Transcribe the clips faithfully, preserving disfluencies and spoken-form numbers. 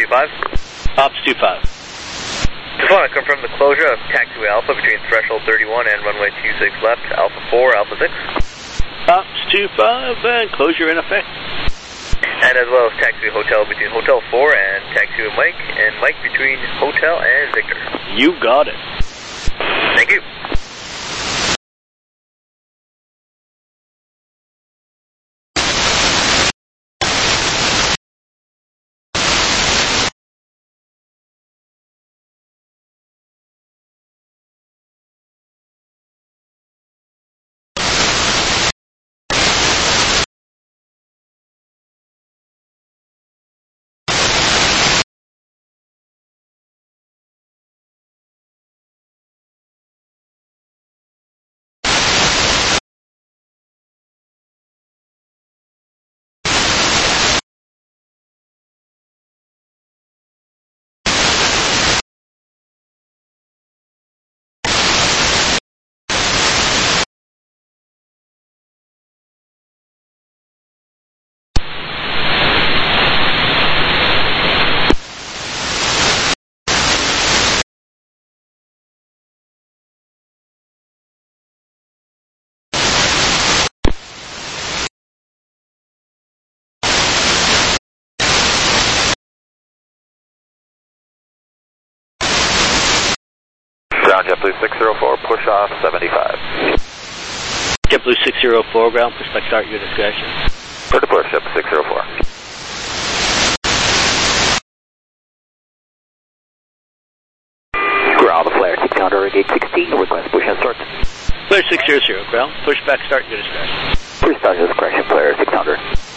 two five. Ops two five. Just want to confirm the closure of taxiway Alpha between threshold thirty-one and runway two six left, Alpha four, Alpha six. Ops two five, and closure in effect. And as well as taxiway hotel between Hotel four and taxiway Mike, and Mike between Hotel and Victor. You got it. Thank you. Ground JetBlue six zero four, push off seventy-five. JetBlue six zero four, ground push back start, your discretion. For the push up six zero four. Ground flare, keep counter gate sixteen, request push and start. Flare six zero zero, ground push back start, your discretion. Push start your discretion, flare six hundred.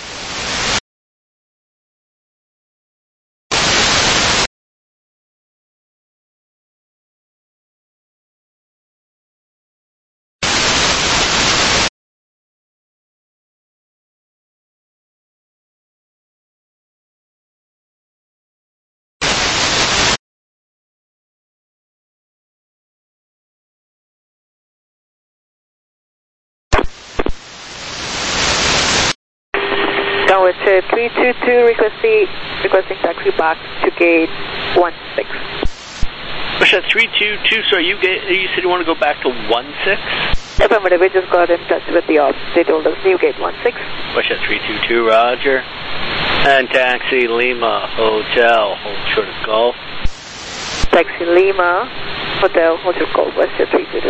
Downwind to three two two, requesting, requesting taxi back to gate one six. Push at three two two, so you, get, you said you want to go back to one six? Affirmative, we just got in touch with the ops. They told us new gate one six. Push at three two two, roger. And taxi Lima Hotel, hold short of Golf. Taxi Lima Hotel, hold short of Golf, West three two two.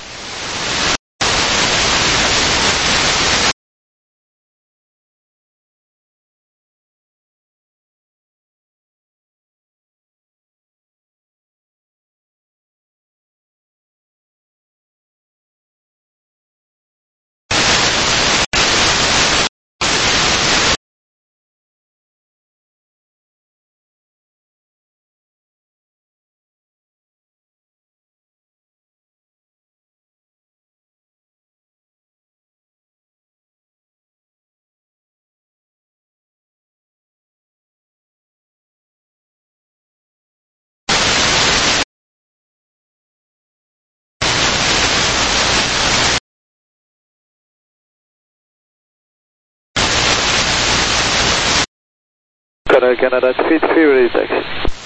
Canada, Canada three three, ready taxi.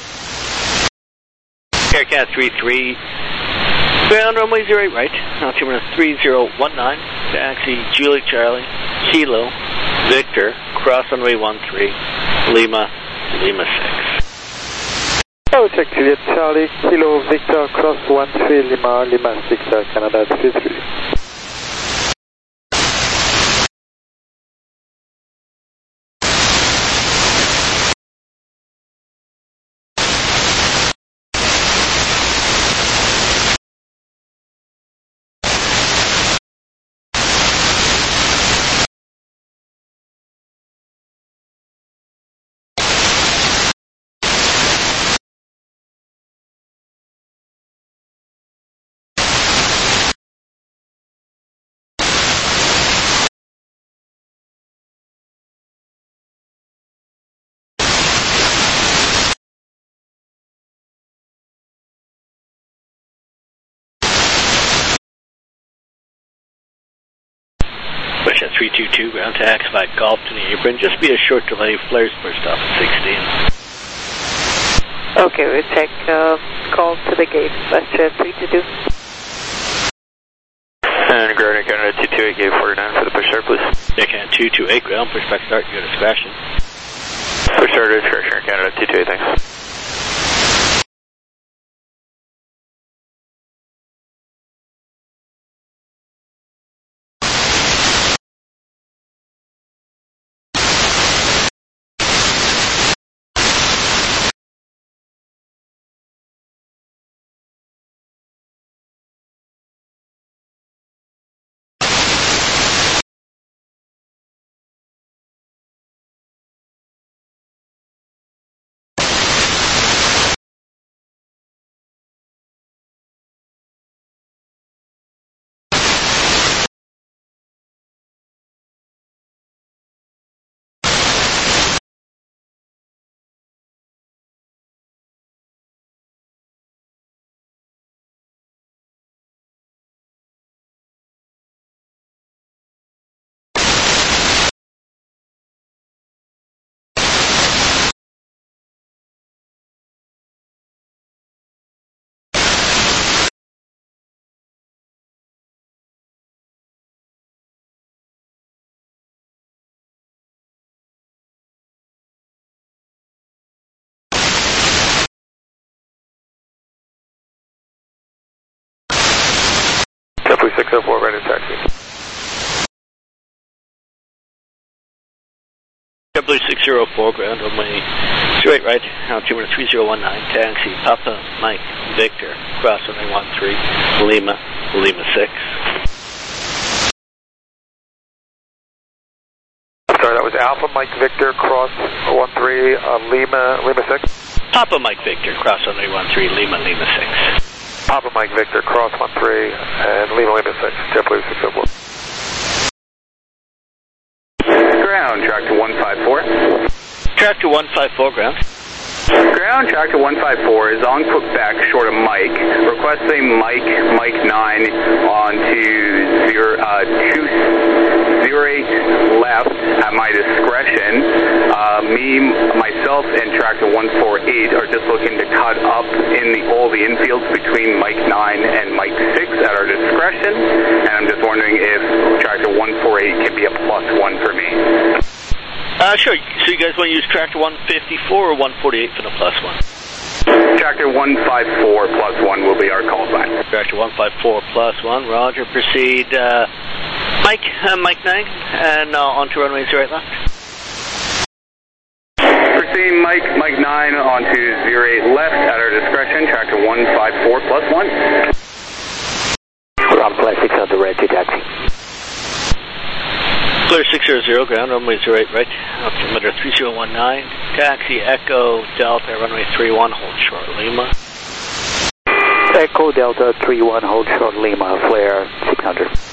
Air Canada three three, ground runway zero eight right, altimeter three zero one nine, taxi Julie Charlie, Kilo, Victor, cross runway one three, Lima, Lima six. Oh, check Juliet Charlie, Kilo, Victor, cross one three, Lima, Lima six, Air Canada three three. Push at three two two, ground to X five Golf to the apron. Just be a short delay, flares burst off at sixteen. Okay, we'll check uh, call to the gate, WestJet three two two. And ground Canada two two eight, gate forty-nine for the push start, please. Deccan two two eight, ground, push back start, go discretion. Push start, discretion, Canada two two eight, thanks. six oh four, ready to taxi. JetBlue six oh four, ground runway zero eight right, altimeter three zero one nine, taxi, Papa, Mike, Victor, cross runway one three, Lima, Lima six. Sorry, that was Alpha, Mike, Victor, cross one three, uh, Lima, Lima six? Papa, Mike, Victor, cross runway one three, Lima, Lima six. Papa, Mike, Victor, cross one three, and Lima, Lima six, JetBlue six oh four. Ground, track to one five four. Track to one five four, ground. Ground, track to one five four is on Quebec, short of Mike. Requesting Mike, Mike nine onto zero, uh, two zero eight left at my discretion. Uh, me, myself, and tractor one four eight are just looking to cut up in the all the infields between Mike nine and Mike six at our discretion. And I'm just wondering if tractor one four eight can be a plus one for me. Uh, sure. So you guys want to use tractor one fifty-four or one forty-eight for the plus one? Tractor one five four plus one will be our call sign. Tractor one five four plus one, roger. Proceed, uh, Mike, uh, Mike nine, and uh, onto runway zero eight left. Proceed, Mike, Mike nine onto zero eight left at our discretion. Tractor one five four plus one. Ground flight six hundred, red to taxi. Clear six zero zero, ground, runway zero eight right, altimeter three zero one nine, taxi, Echo, Delta, runway three one, hold short, Lima. Echo, Delta, three one, hold short, Lima, flare six hundred.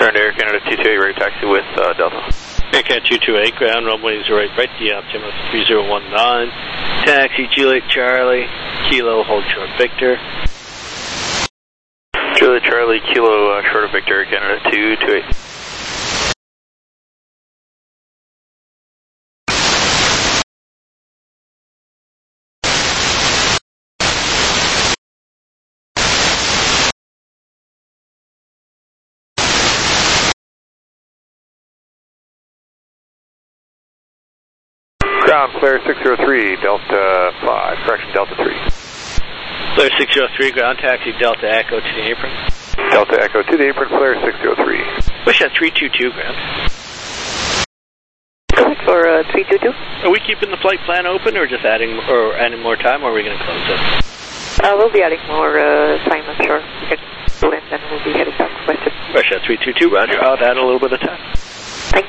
Turn to Air Canada two two eight, ready taxi with uh, Delta. Air Canada two two eight, ground runway zero eight right, the altimeter three zero one nine. Taxi Juliet Charlie, Kilo, hold short Victor. Juliet Charlie, Kilo, uh, short of Victor, Air Canada two two eight. Ground, flare six zero three, Delta five, correction, Delta three. Flare six zero three, ground taxi Delta Echo to the apron. Delta Echo to the apron, flare six zero three. Push that three two two, ground. Go ahead for uh, three two two. Are we keeping the flight plan open or just adding or adding more time, or are we going to close it? Uh, we'll be adding more uh, time, I'm sure. We can pull in, then we'll be heading back to Western. Push that three two two, roger. I'll add a little bit of time. Thanks.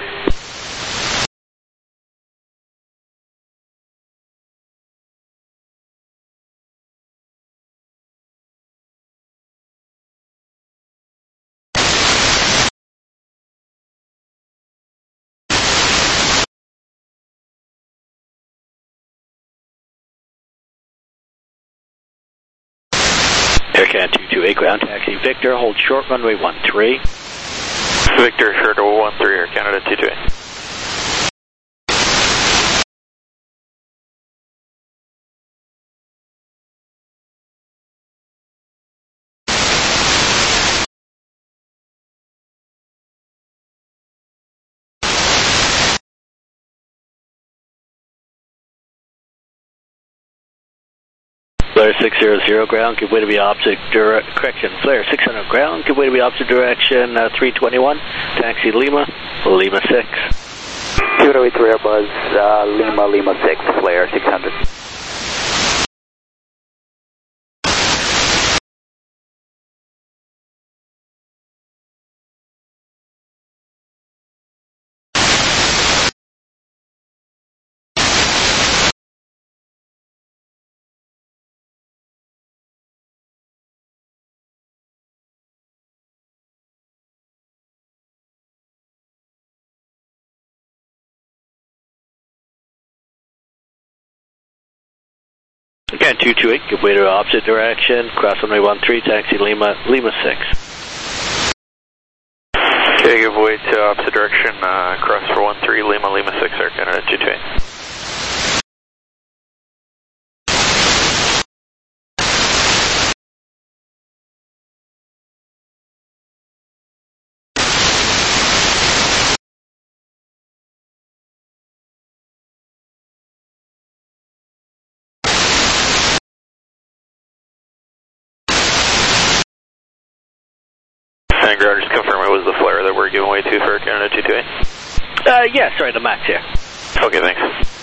Air Canada two two eight, ground taxi Victor, hold short runway one three. Victor, short of one three, Air Canada two two eight. Flare six zero zero, ground, give way to be opposite direction. Correction, flare six hundred, ground, give way to be opposite direction, uh, three twenty-one, taxi Lima, Lima six. zero eight three Airbus, uh, Lima, Lima six, flare six hundred. Again, two two eight, give way to opposite direction, cross runway one three, taxi Lima, Lima six. Okay, give way to opposite direction, uh, cross for one three, Lima, Lima six, Air Canada two two eight. And ground, just confirm it was the flare that we're giving way to for Air Canada two two eight? Uh, yeah, sorry, the max here. Okay, thanks.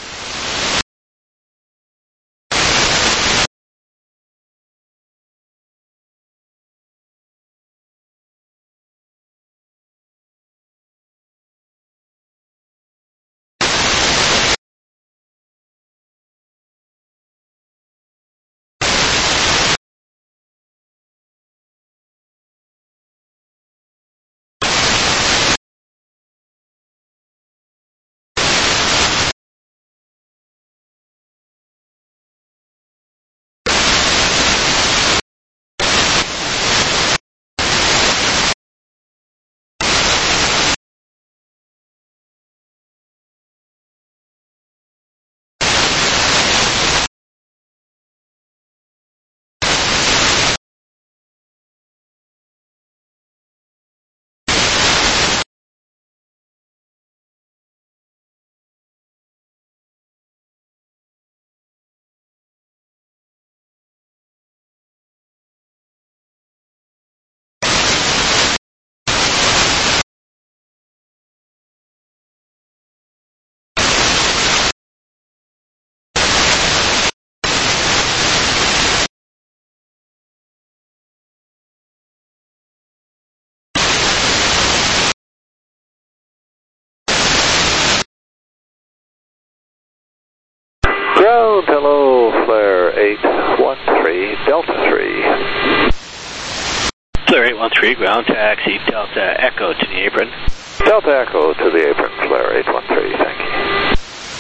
Ground, hello, flare eight one three, Delta three. Flare eight one three, ground taxi, Delta Echo to the apron. Delta Echo to the apron, Flare eight one three, thank you.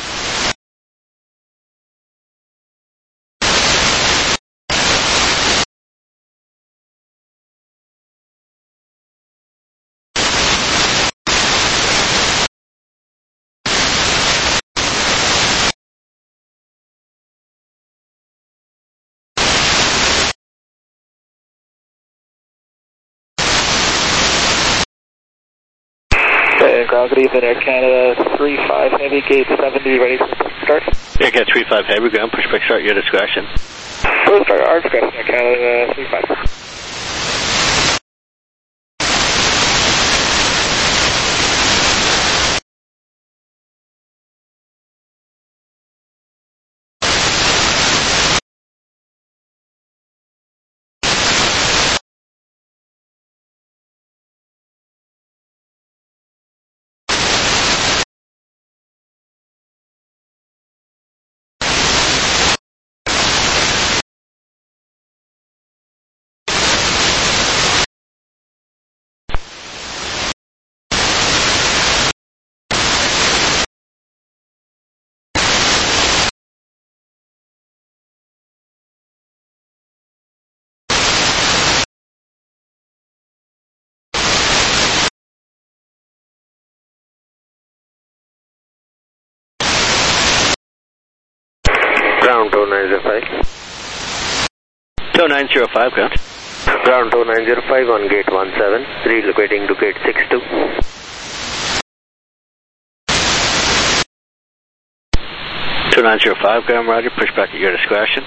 Ground, good evening, Air Canada three five Heavy, gate seventy, ready to start. Air Canada three five Heavy, ground, push back start, your discretion. Push start, our discretion, Air Canada three five. Ground two nine zero five. two nine zero five, ground. Ground two nine zero five on gate one seven, relocating to gate six two. two nine zero five, ground, roger, push back at your discretion.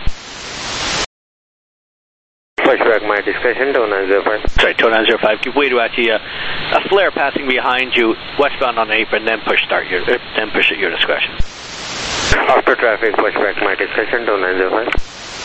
Push back my discretion, two nine zero five. Sorry, two nine zero five, give way to actually a, a flare passing behind you, westbound on apron, then push start your, then push at your discretion. After traffic, push back my discretion, two nine zero five.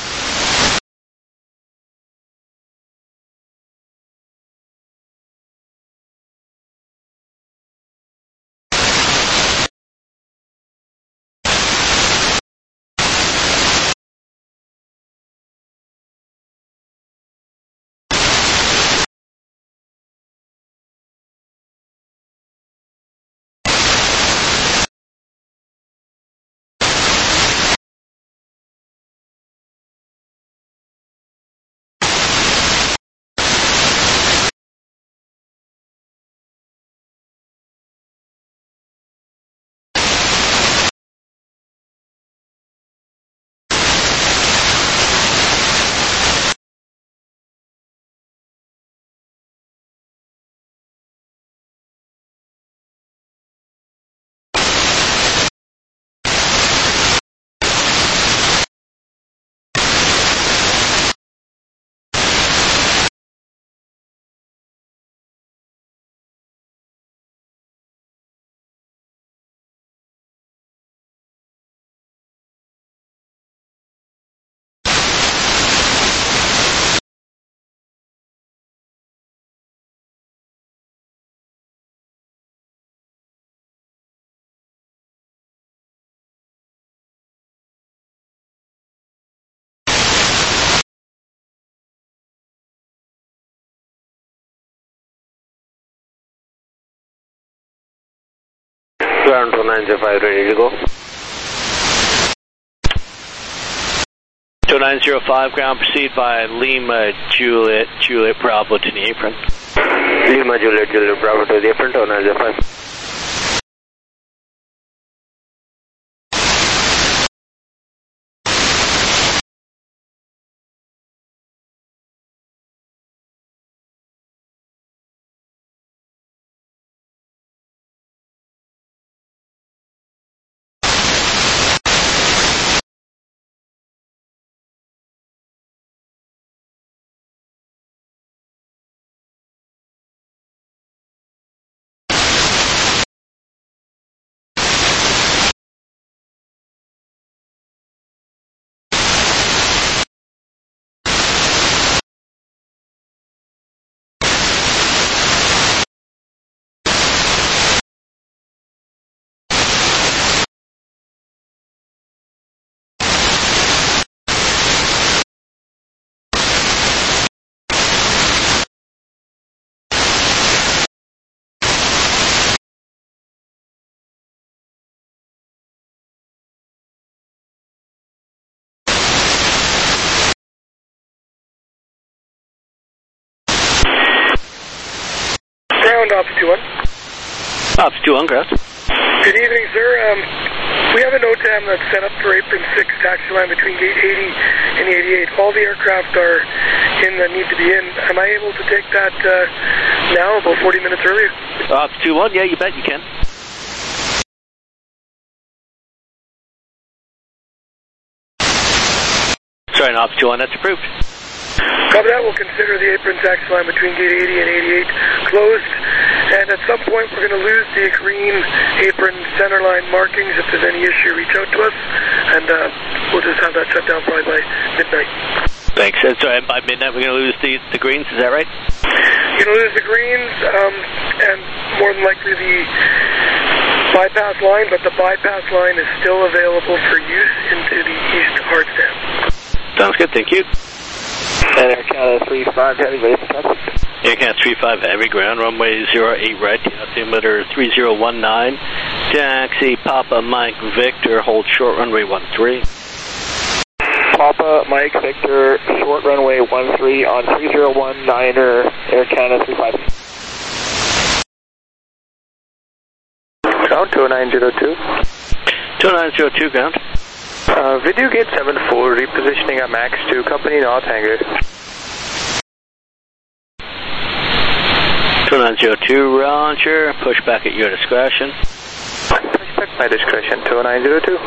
Ground two nine zero five, ready to go. two nine zero five, ground, proceed by Lima, Juliet, Juliet, Bravo to the apron. Lima, Juliet, Juliet, Bravo to the apron, two nine zero five. Ground, Ops two one. Ops two one, ground. Good evening, sir. Um, we have a NOTAM that's set up for apron six taxi line between gate eighty and eighty-eight. All the aircraft are in that need to be in. Am I able to take that uh, now, about forty minutes earlier? Ops two one, yeah, you bet you can. Sorry, Ops two one, that's approved. Copy that. We'll consider the apron taxi line between gate eighty and eighty-eight closed. And at some point, we're going to lose the green apron center line markings. If there's any issue, reach out to us, and uh, we'll just have that shut down probably by midnight. Thanks. And so by midnight, we're going to lose the, the greens, is that right? You're going to lose the greens, um, and more than likely the bypass line, but the bypass line is still available for use into the east hard stand. Sounds good, thank you. And Air Canada three five Heavy, ready for taxi. Air Canada three five Heavy, ground runway zero eight right, altimeter three zero one nine, taxi Papa Mike Victor, hold short runway one three. Papa Mike Victor, short runway one three on three zero one niner, Air Canada three five. Ground two nine zero two. two nine zero two, ground. Uh, video gate seven four, repositioning at max to company North Hangar. two nine zero two, Roger. Push back at your discretion. Push back my discretion, two nine zero two.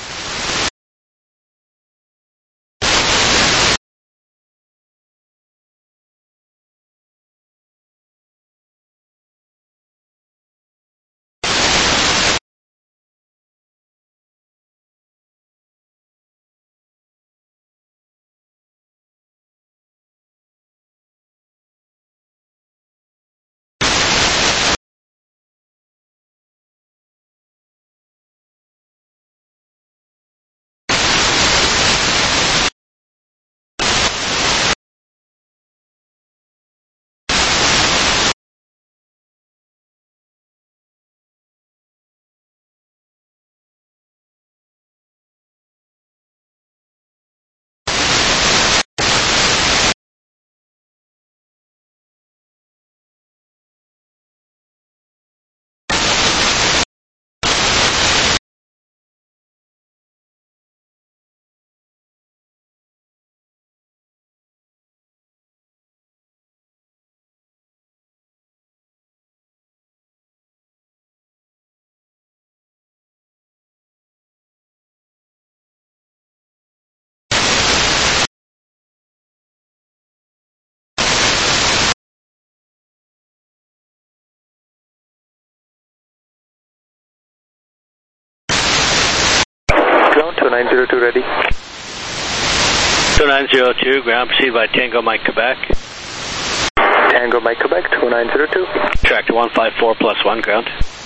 two nine zero two ready. two nine zero two, ground proceed by Tango Mike Quebec. Tango Mike Quebec, two nine zero two. Track to one five four plus one, ground.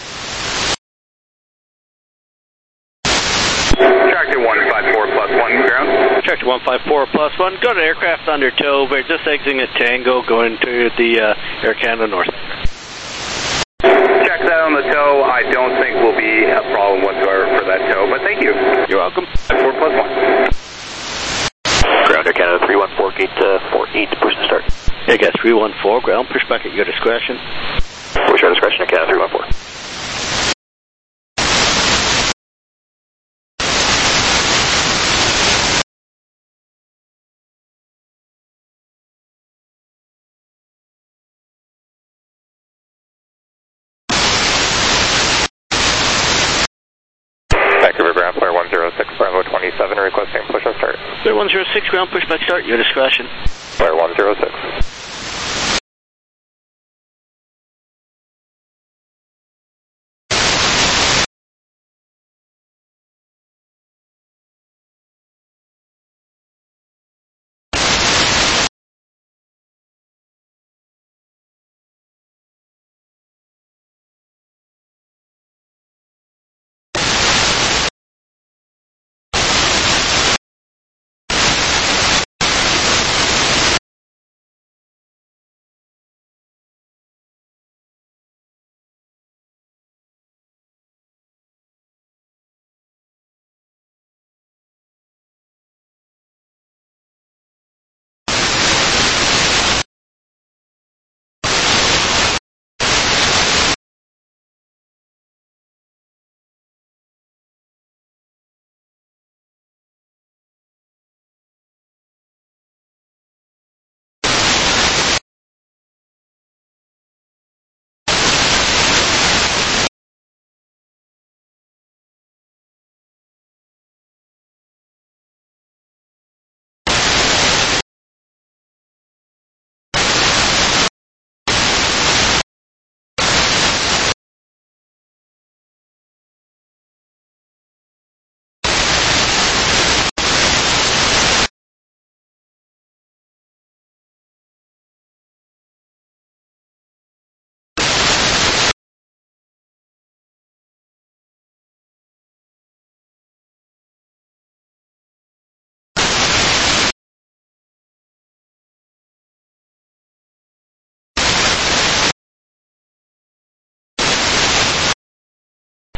Track to one five four plus one, ground. Track to one five four plus one, go to aircraft under tow. We're just exiting at Tango, going to the uh, Air Canada North. Check that on the tow. I don't think will be a problem whatsoever for that tow, but thank you. You're welcome. four plus one. Ground Air Canada three one four, gate uh, four eight, push to start. Air Canada three one four, ground, push back at your discretion. Push your discretion, Air Canada three one four. one zero six, Bravo twenty-seven, requesting push and start. one zero six, ground, push back start, your discretion. one zero six.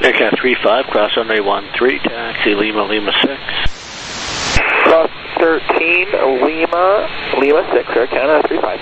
Aircat three five, cross runway one three, taxi Lima, Lima six. Cross thirteen, Lima, Lima six, Air Canada three five.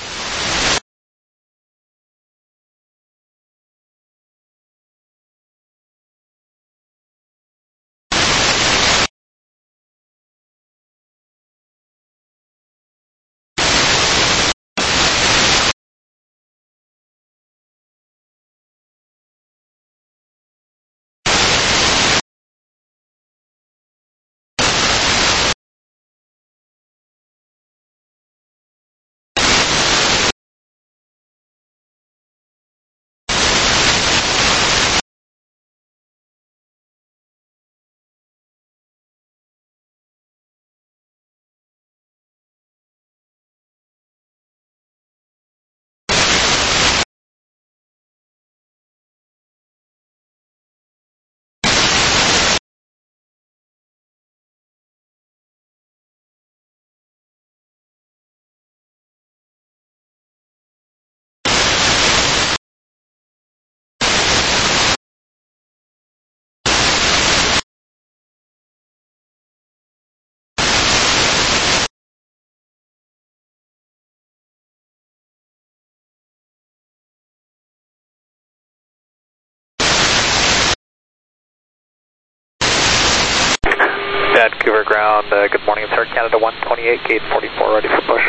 Vancouver ground, uh, good morning, it's Air Canada one twenty-eight, gate forty-four, ready for push.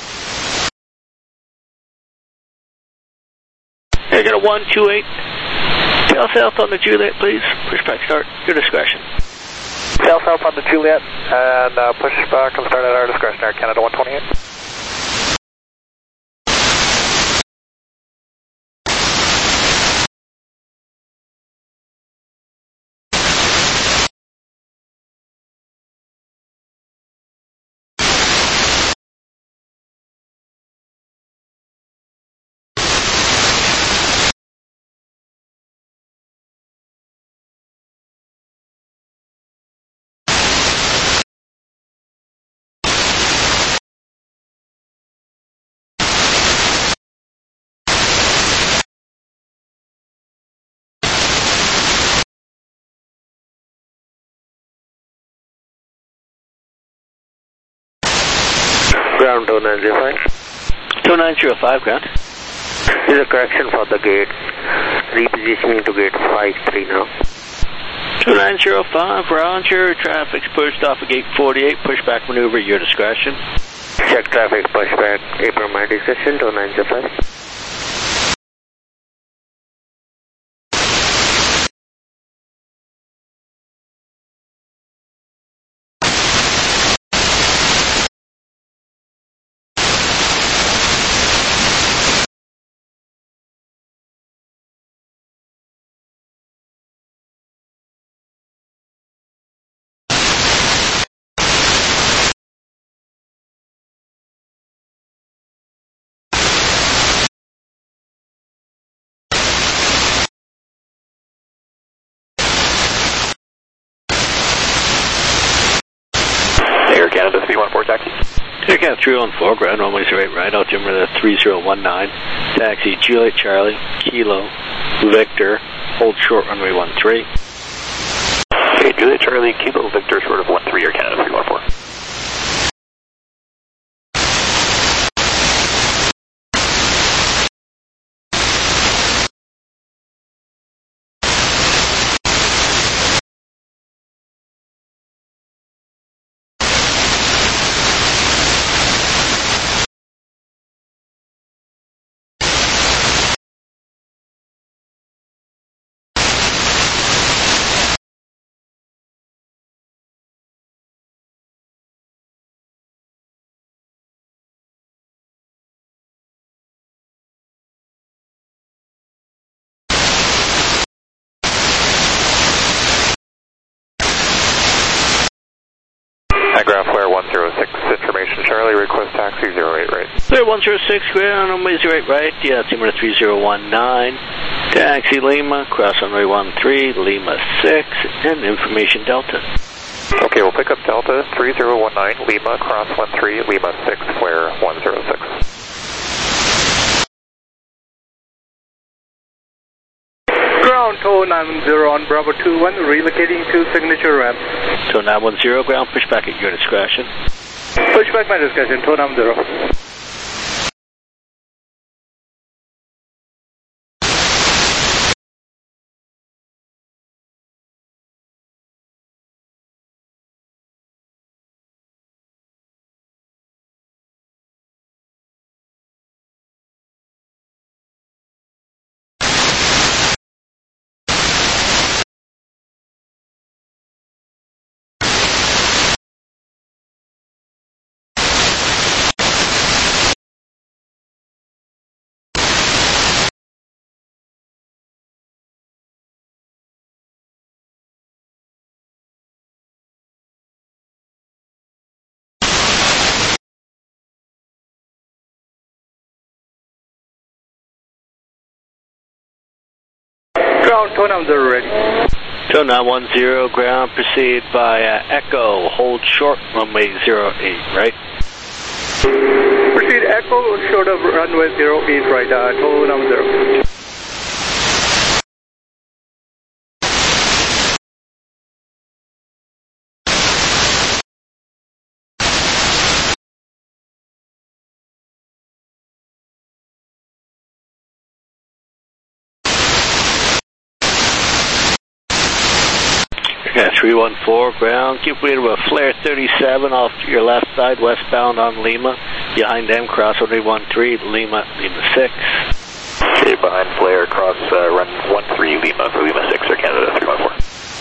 Air Canada one two eight, tail south on the Juliet, please. Push back start, your discretion. Tail south on the Juliet, and uh, push back and start at our discretion, Air Canada one twenty-eight. Ground two nine zero five. two nine zero five, ground. This is a correction for the gate. Repositioning to gate five three now. two nine zero five, roger. Traffic's pushed off of gate forty-eight. Pushback maneuver, your discretion. Check traffic pushback. April my decision two nine zero five. Air Canada three one four, taxi. Air Canada three one four, ground runway zero eight right, altimeter three zero one nine, taxi Juliet Charlie, Kilo, Victor, hold short runway one three. Okay, Juliet Charlie, Kilo, Victor, short of one three, Air Canada three one four. Ground flare one zero six, information Charlie, request taxi zero eight right. Flare one zero six, ground runway zero eight right, yeah, altimeter three zero one nine, taxi Lima, cross runway one three, Lima six, and information Delta. Okay, we'll pick up Delta three zero one nine, Lima, cross one three, Lima six, flare one zero six. Ground Ground, tow nine one zero on Bravo two one, relocating to signature ramp. Tow nine one zero, ground, push back at your discretion. Push back my discretion, tow nine one zero. Ground, tow nine one zero ready. Tow nine one zero, ground, proceed by uh, Echo, hold short, runway zero eight, right? Proceed Echo, short of runway zero eight, right, uh, tow nine one zero. Yeah, three one four, ground. Keep way to a flare thirty-seven off your left side, westbound on Lima. Behind them, cross runway one three, Lima, Lima six. Okay, behind flare, cross uh, run one three, Lima for Lima six, or Canada three one four.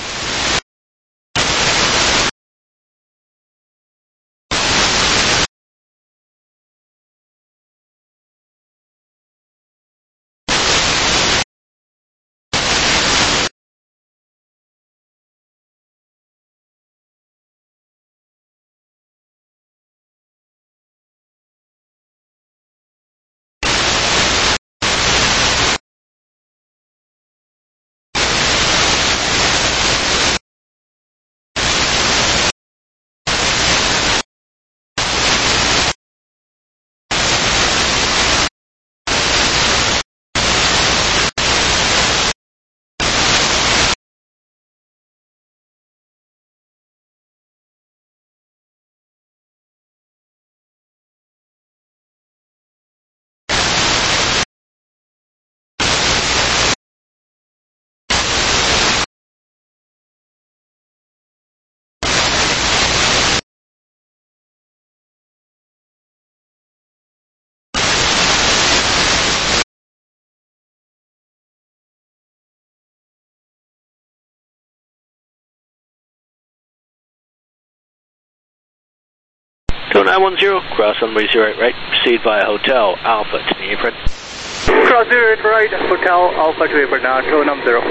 Tow nine one zero, cross runway zero eight, right, proceed via Hotel Alpha to the apron. Cross zero eight, right, Hotel Alpha to apron, now, tow nine one zero.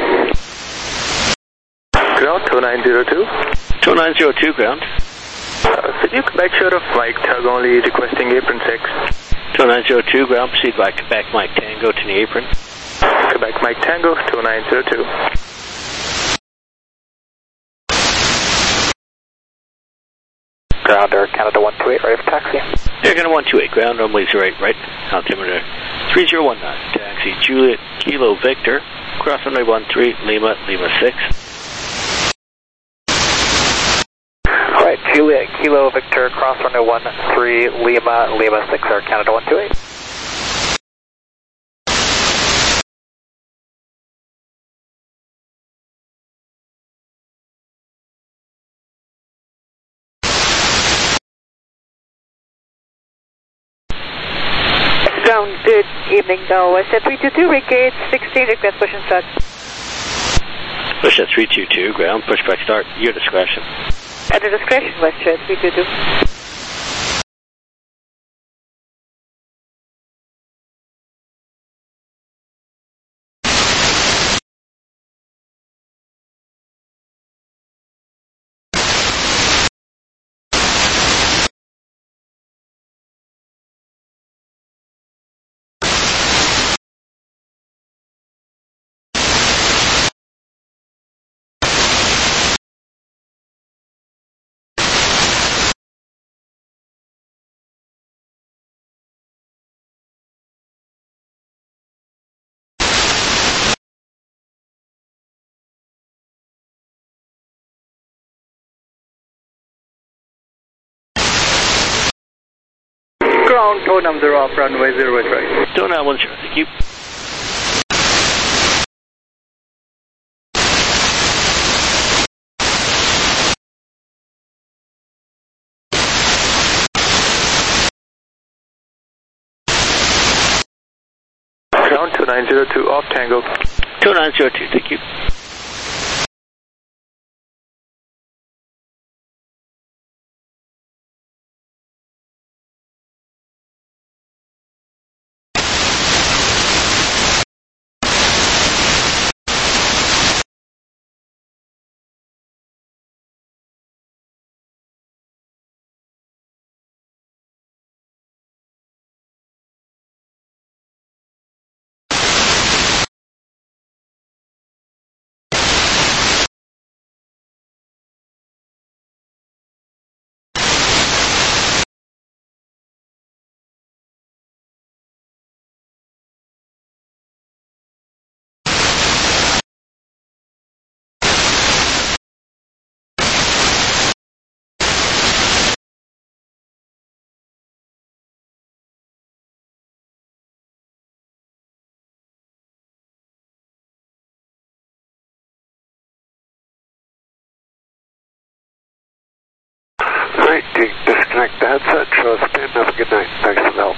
Ground, tow nine zero two. Tow nine zero two, ground. Uh, could you Quebec short of Mike Tug only requesting apron six? Tow nine zero two, ground, proceed by Quebec Mike Tango to the apron. Quebec Mike Tango, tow nine zero two. Ground, Air Canada one two eight, right for taxi. Air Canada one two eight, ground, runway zero eight, right, altimeter three zero one nine, taxi Juliet Kilo Victor, cross runway one three, Lima, Lima six. Right, Juliet Kilo Victor, cross runway one three, Lima, Lima six, Air Canada one two eight. Ground, good evening, now West at three two two, Regate sixteen, request push and start. Push at three two two, ground, push back start, your discretion. At the discretion, West at three two two. Ground, toe number off runway zero eight right. Toe nine one zero, thank you. Ground two nine zero two off Tango. two nine zero two, thank you. Alright, disconnect the headset, show us spin, have a good night. Thanks for the help.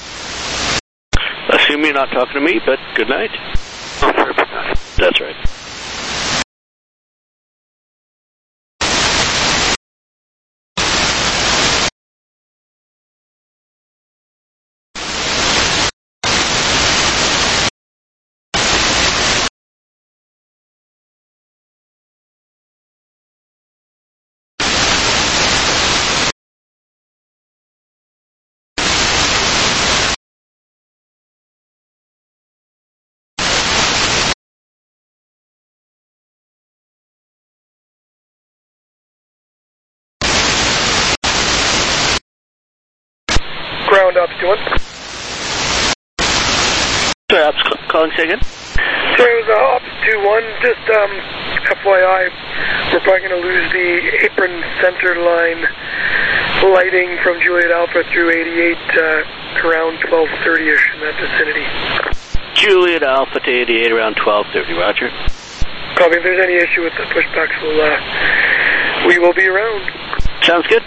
Assume you're not talking to me, but good night. Oh, sorry about that. That's right. Ground up to one. Sorry, Ops calling second. Sorry, it was uh, Ops two one. Just um, F Y I, we're probably going to lose the apron center line lighting from Juliet Alpha through eighty-eight uh, around twelve thirty-ish in that vicinity. Juliet Alpha to eighty-eight around twelve thirty, roger. Copy. If there's any issue with the pushbacks, we'll, uh, we will be around. Sounds good.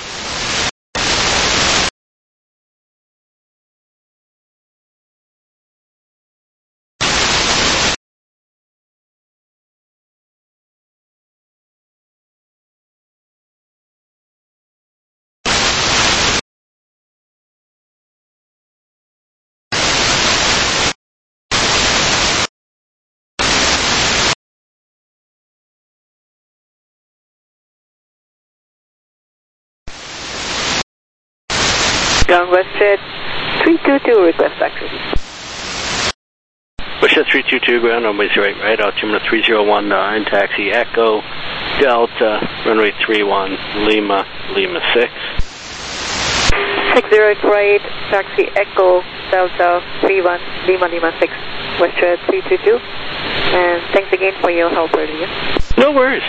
Ground Westjet three two two, request taxi. Westjet three two two, ground runway zero eight right, altimeter three zero one nine, taxi Echo, Delta, runway three one, Lima, Lima six. six zero eight right, taxi Echo, Delta, three one, Lima, Lima six, Westjet three two two. And thanks again for your help earlier. No worries.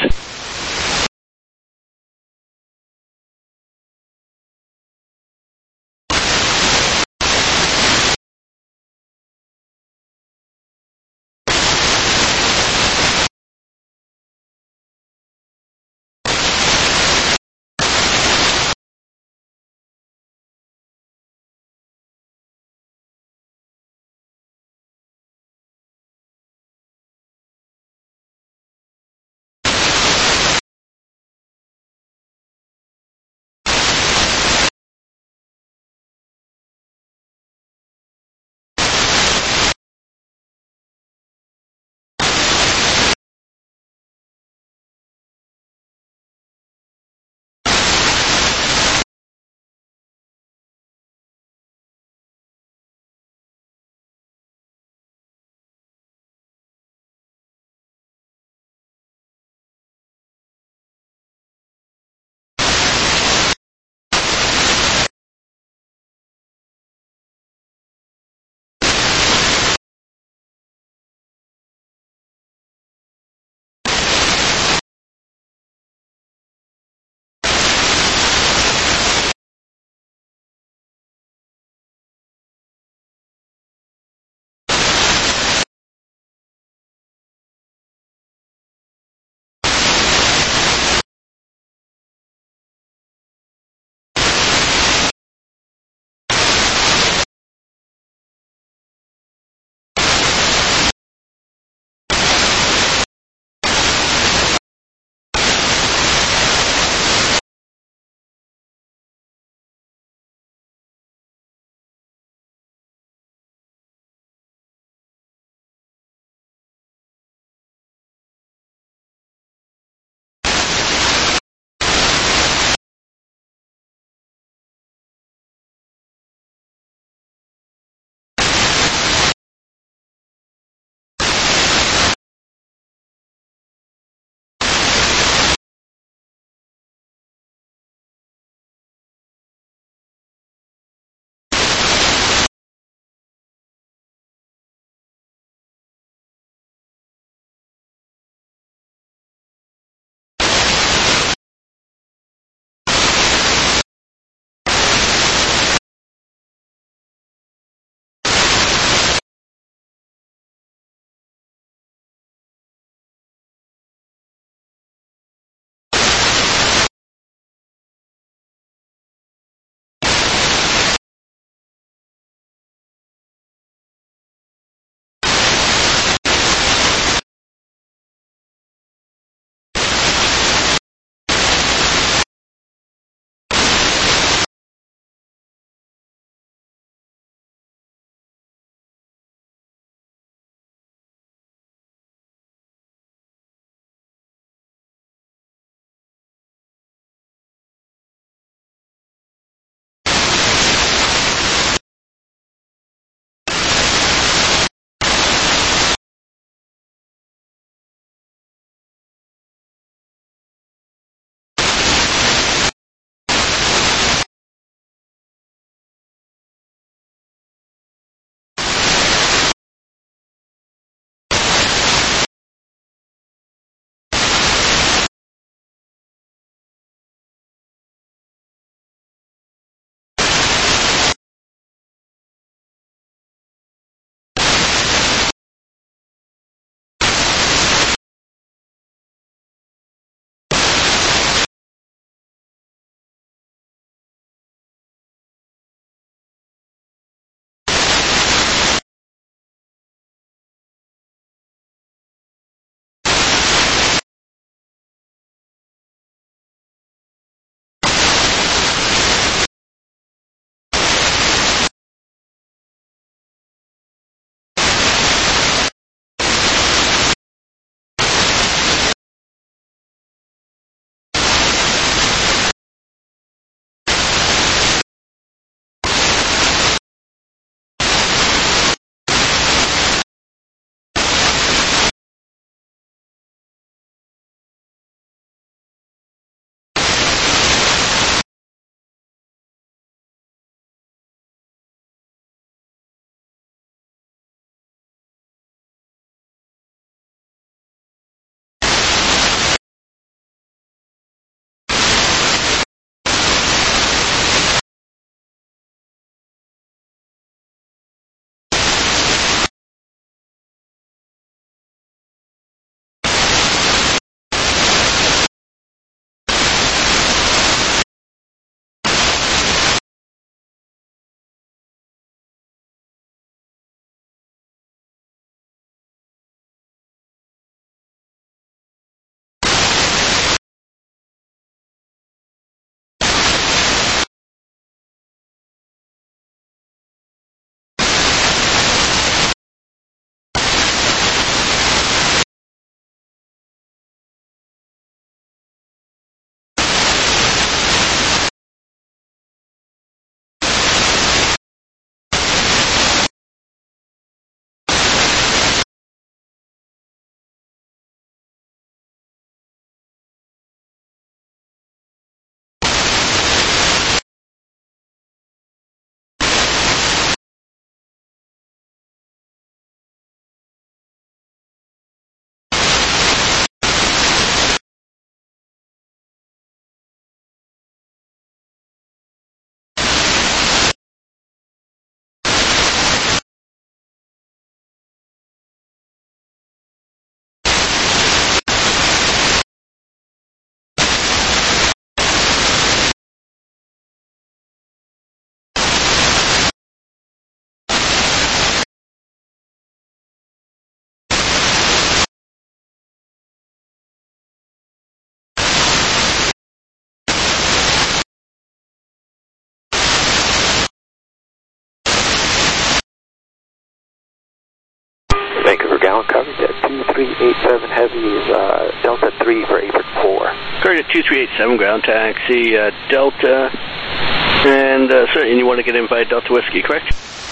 per gallon, copy that. two three eight seven Heavy is uh, Delta three for apron four. Correct, two three eight seven ground taxi, uh, Delta, and uh, sir, and you want to get in by Delta Whiskey, correct?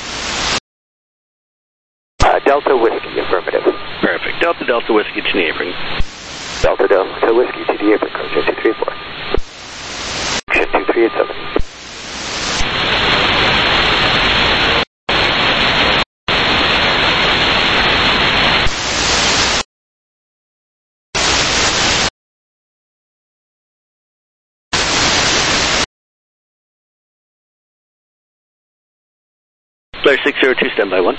Uh, Delta Whiskey, affirmative. Perfect, Delta Delta Whiskey to the apron. Delta Delta Whiskey to the apron, code two three eight four. two three eight seven. Flare six zero two, standby one.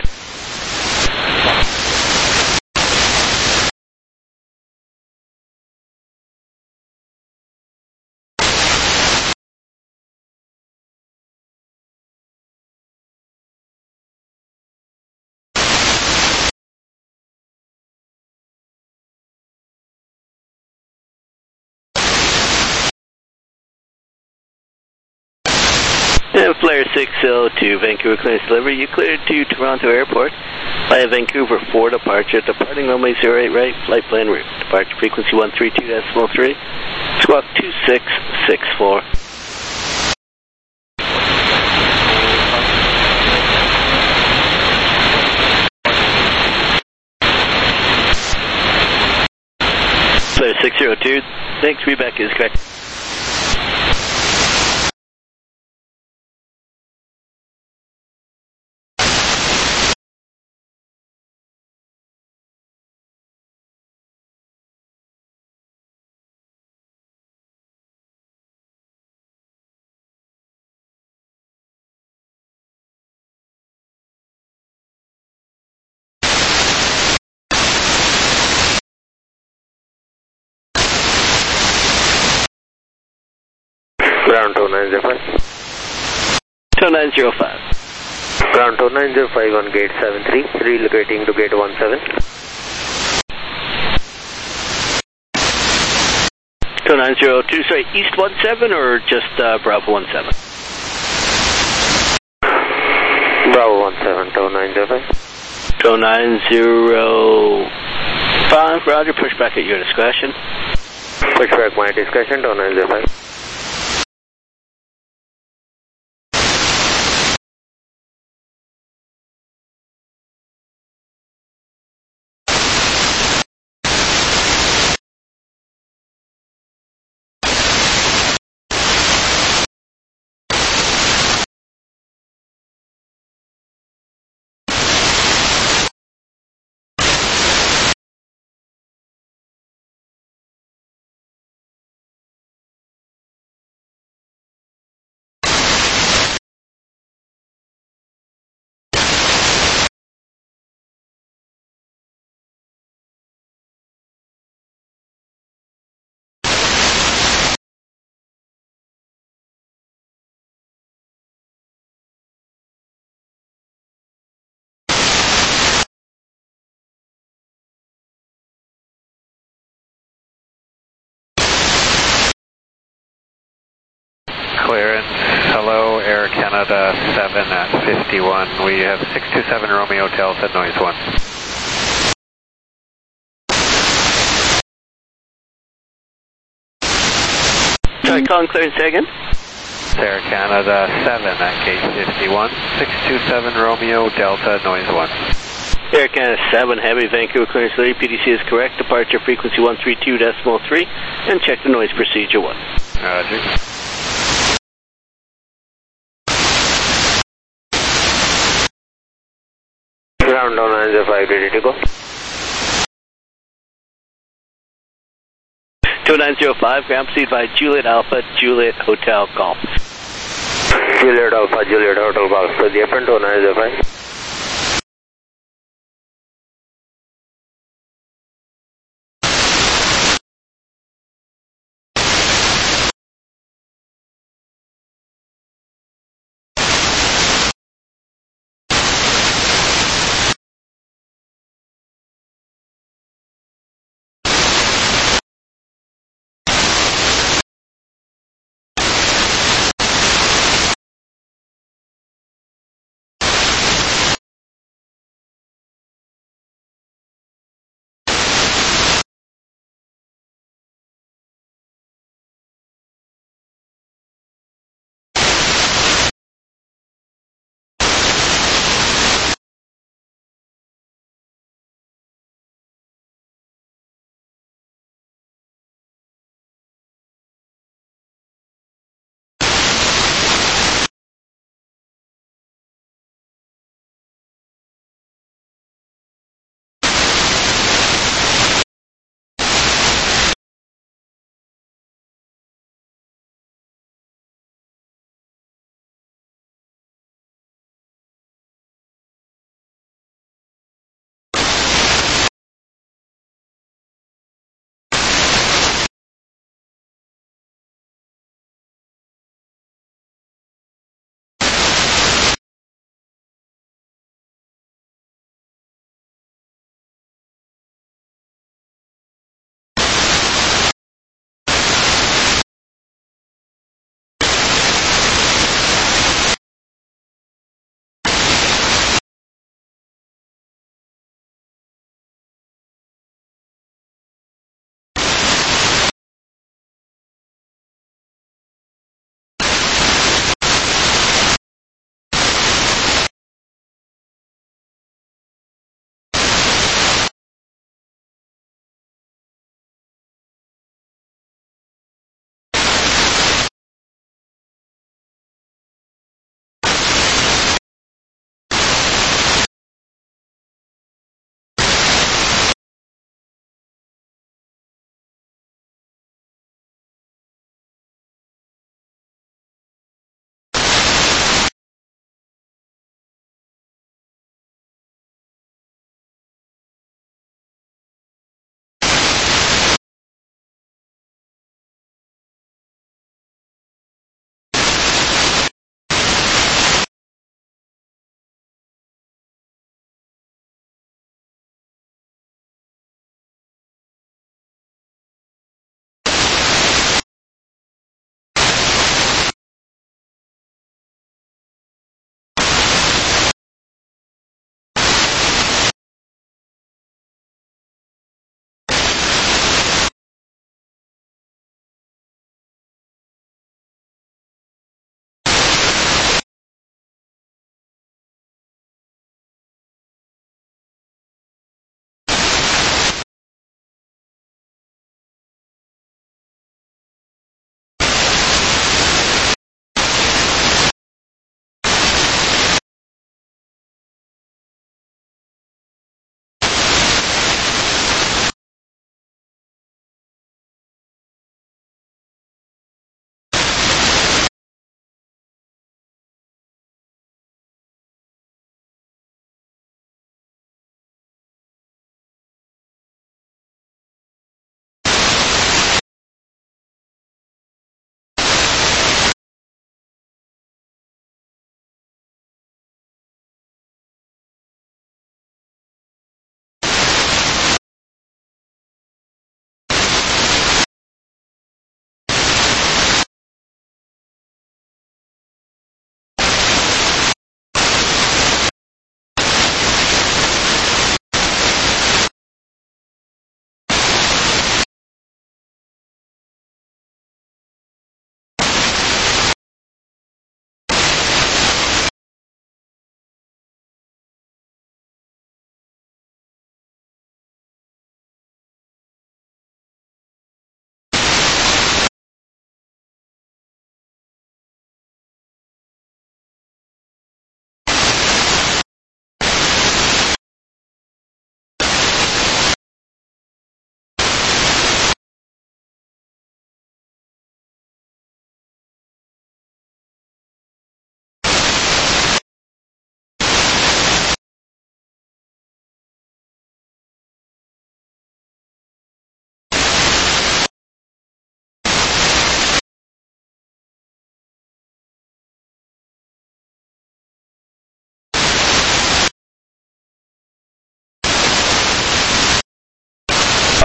And Flare six zero two, Vancouver clearance delivery. You cleared to Toronto Airport via Vancouver four departure, departing runway zero eight right, flight plan route. Departure frequency one three two decimal three, squawk two six six four. Flare six zero two, thanks, reback is correct. Ground two nine zero five. two nine zero five. Ground two nine zero five on gate seven three, relocating to gate one seven. two nine zero two, sorry, east one seven or just uh, Bravo one seven? Bravo one seven, two nine zero five. two nine zero five, roger, push back at your discretion. Push back my discretion, two nine zero five. Clearance. Hello, Air Canada seven at fifty-one. We have six two seven Romeo Delta, noise one. Sorry, calling clearance again. Air Canada seven at gate fifty-one. six two seven Romeo Delta, noise one. Air Canada seven, heavy, Vancouver clearance delivery. P D C is correct. Departure frequency one three two decimal three, and check the noise procedure one. Roger. Ground two nine zero five, ready to go. two nine zero five, ground proceed by Juliet Alpha, Juliet Hotel Golf. Juliet Alpha, Juliet Hotel Golf to the apron, two nine zero five.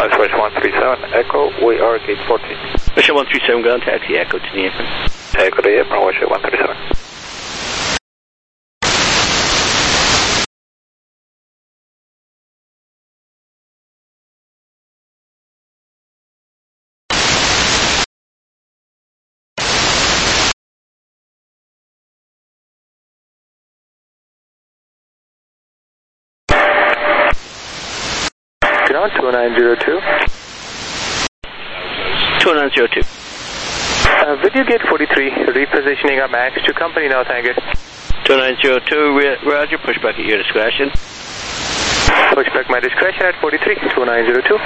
Southwest one three seven, Echo, we are gate fourteen. Russia one three seven, ground taxi, Echo to the apron. Echo to the apron, Russia one three seven. Ground two nine zero two. two nine zero two. Uh, video gate forty-three, repositioning our max to company now, thank you. two nine zero two, roger, pushback at your discretion. Pushback my discretion at forty-three, two nine zero two.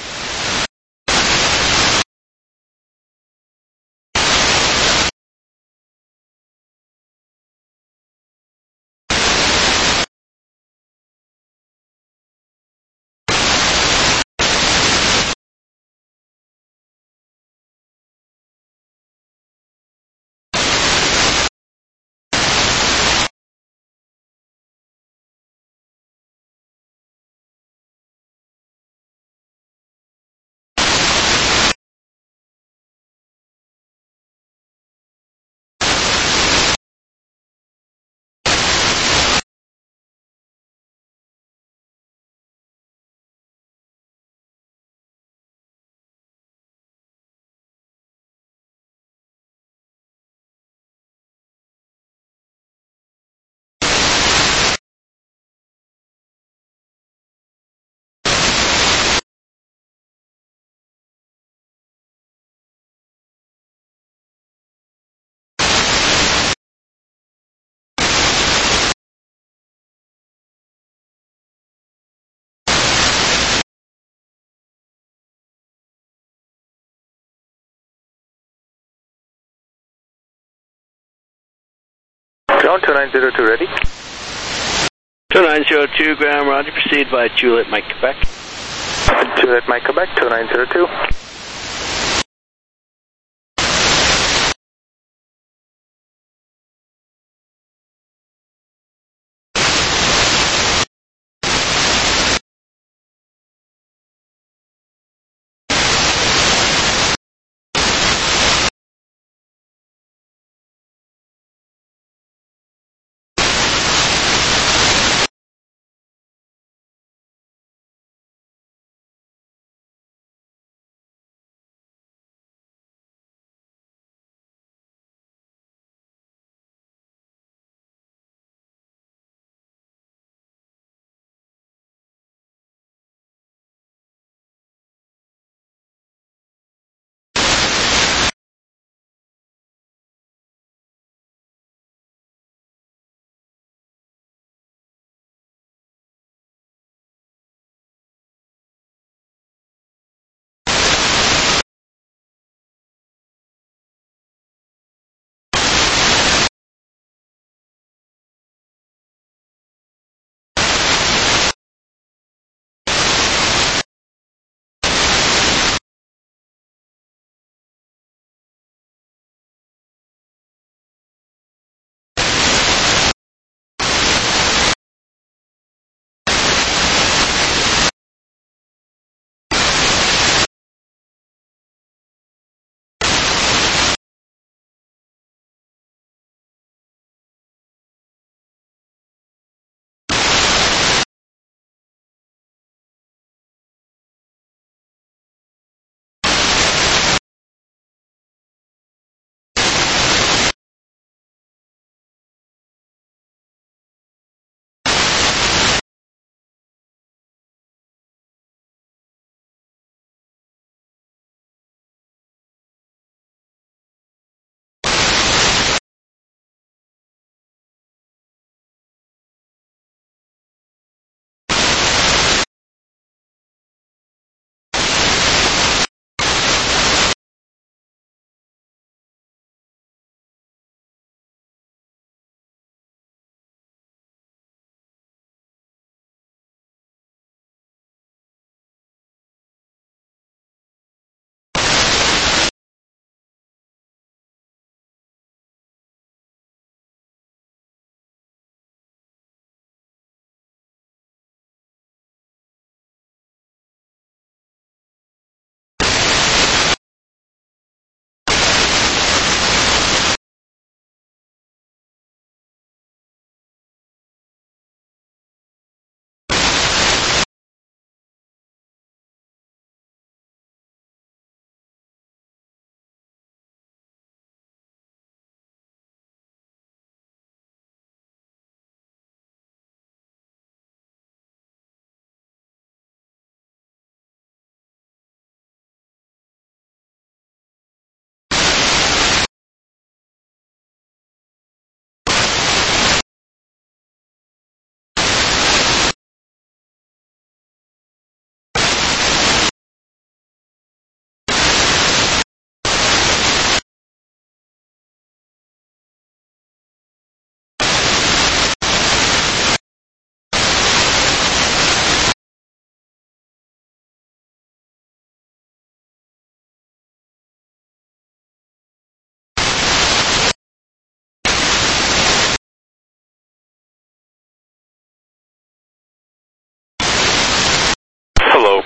Ground two nine zero two ready. two nine zero two, ground, roger, proceed by Juliet Mike Quebec. Juliet Mike Quebec, two nine zero two.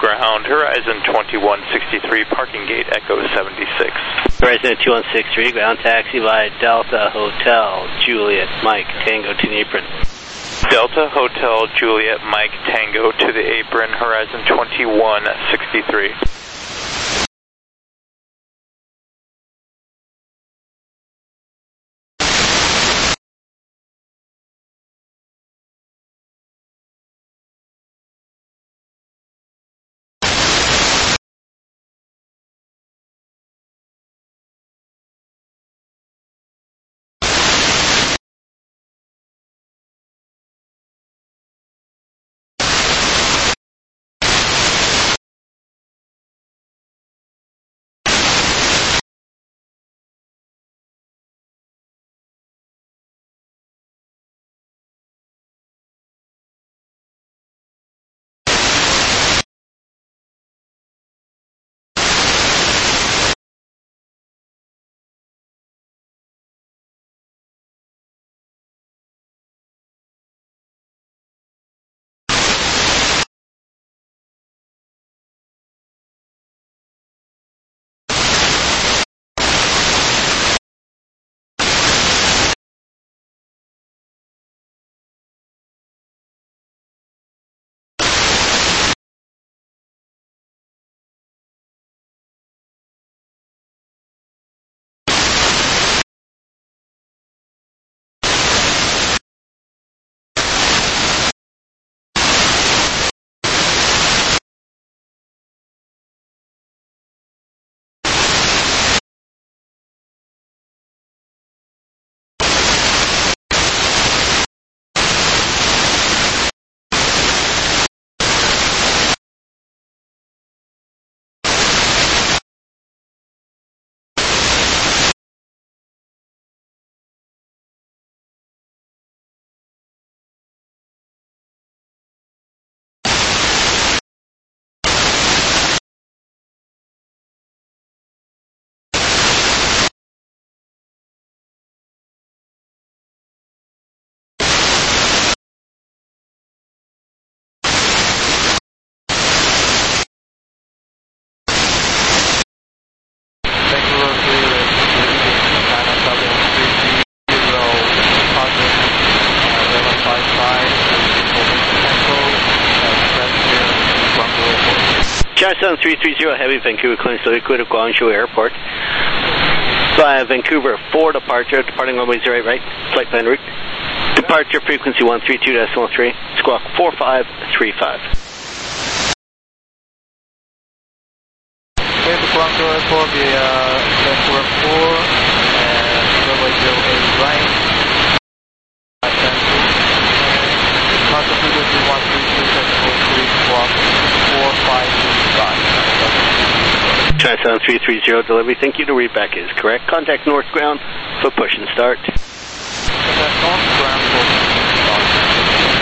ground, Horizon twenty-one sixty-three, parking gate, Echo seventy-six. Horizon two one six three, ground taxi via Delta Hotel, Juliet, Mike, Tango to the apron. Delta Hotel, Juliet, Mike, Tango to the apron, Horizon twenty-one sixty-three. Charson three three zero, Heavy, Vancouver, Clean Liquid of Guangzhou Airport. Via Vancouver, four departure, departing runway zero eight right, flight plan route. Departure frequency one three two point three, squawk four five three five. Okay, to Guangzhou Airport via Vancouver four and runway zero eight right. Departure frequency one three two point three, squawk four five three five. Charson three three zero, delivery. Thank you. To read back is correct. Contact North Ground for push and start. Contact North Ground for push and start.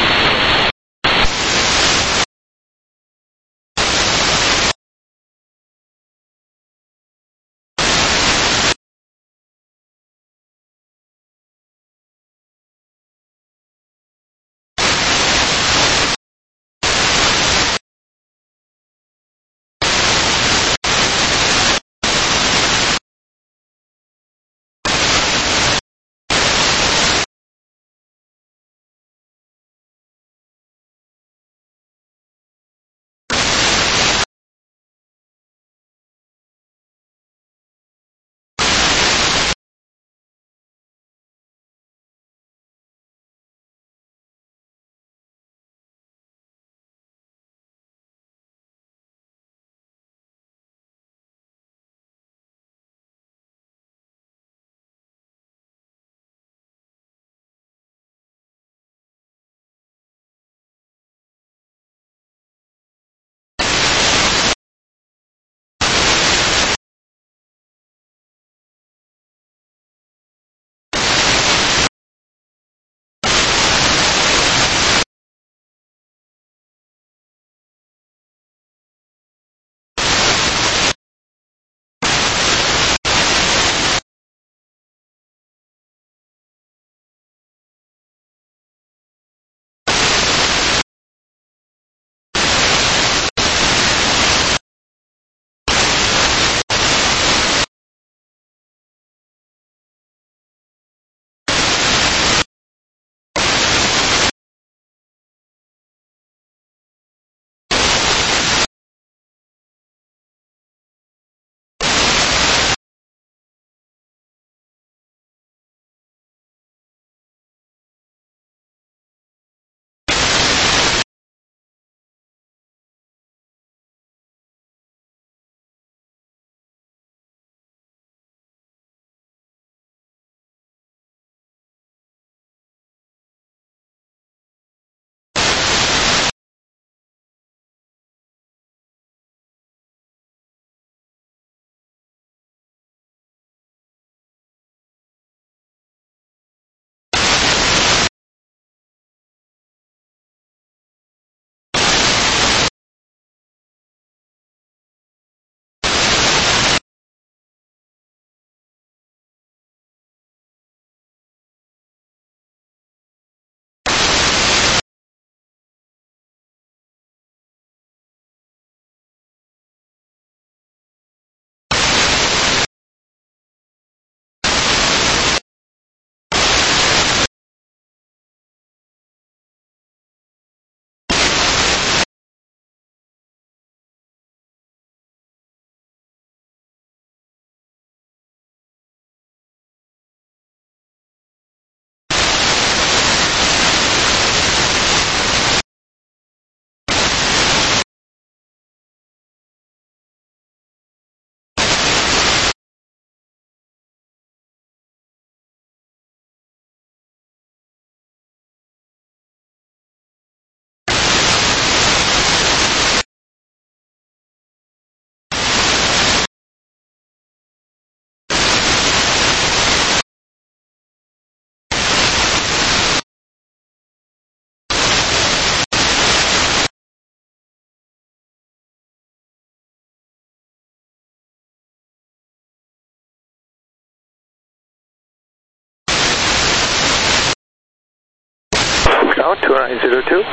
nine zero two.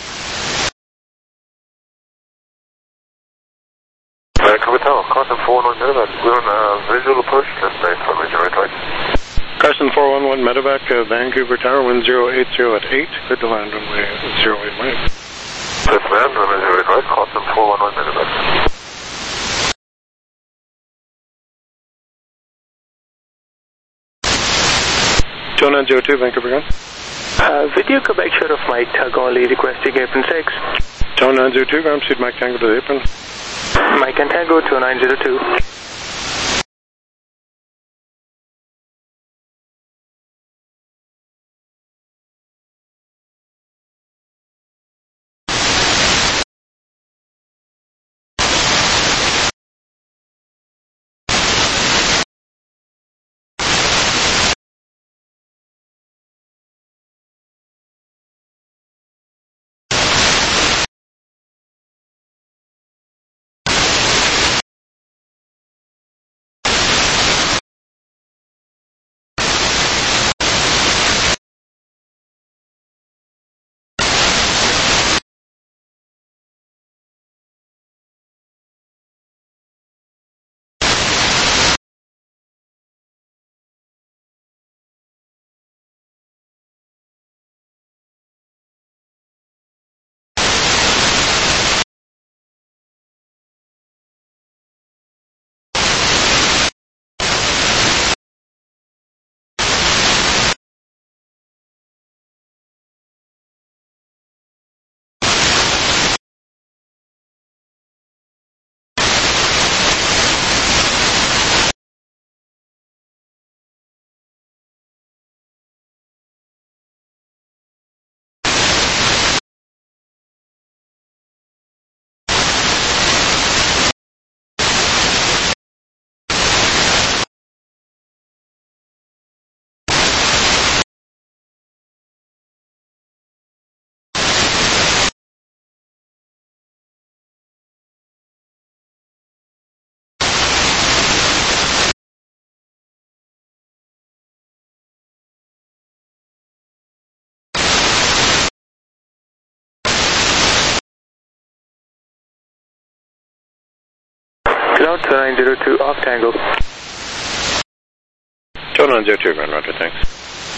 Vancouver Tower, Carson four one one medevac. We're on a visual approach, left nine for major right right. Carson four one one medevac, uh, Vancouver Tower, wind zero eight zero at eight, good to land runway zero eight right. Left land, runway zero eight right, Carson four one one medevac. two nine zero two, Vancouver Gun. Uh, video Quebec short of Mike, tug only requesting apron six. two nine zero two, ground speed Mike Tango to the apron. Mike and Tango two nine zero two. Cloud two nine zero two, off Tango. two nine zero two, ground roger, thanks.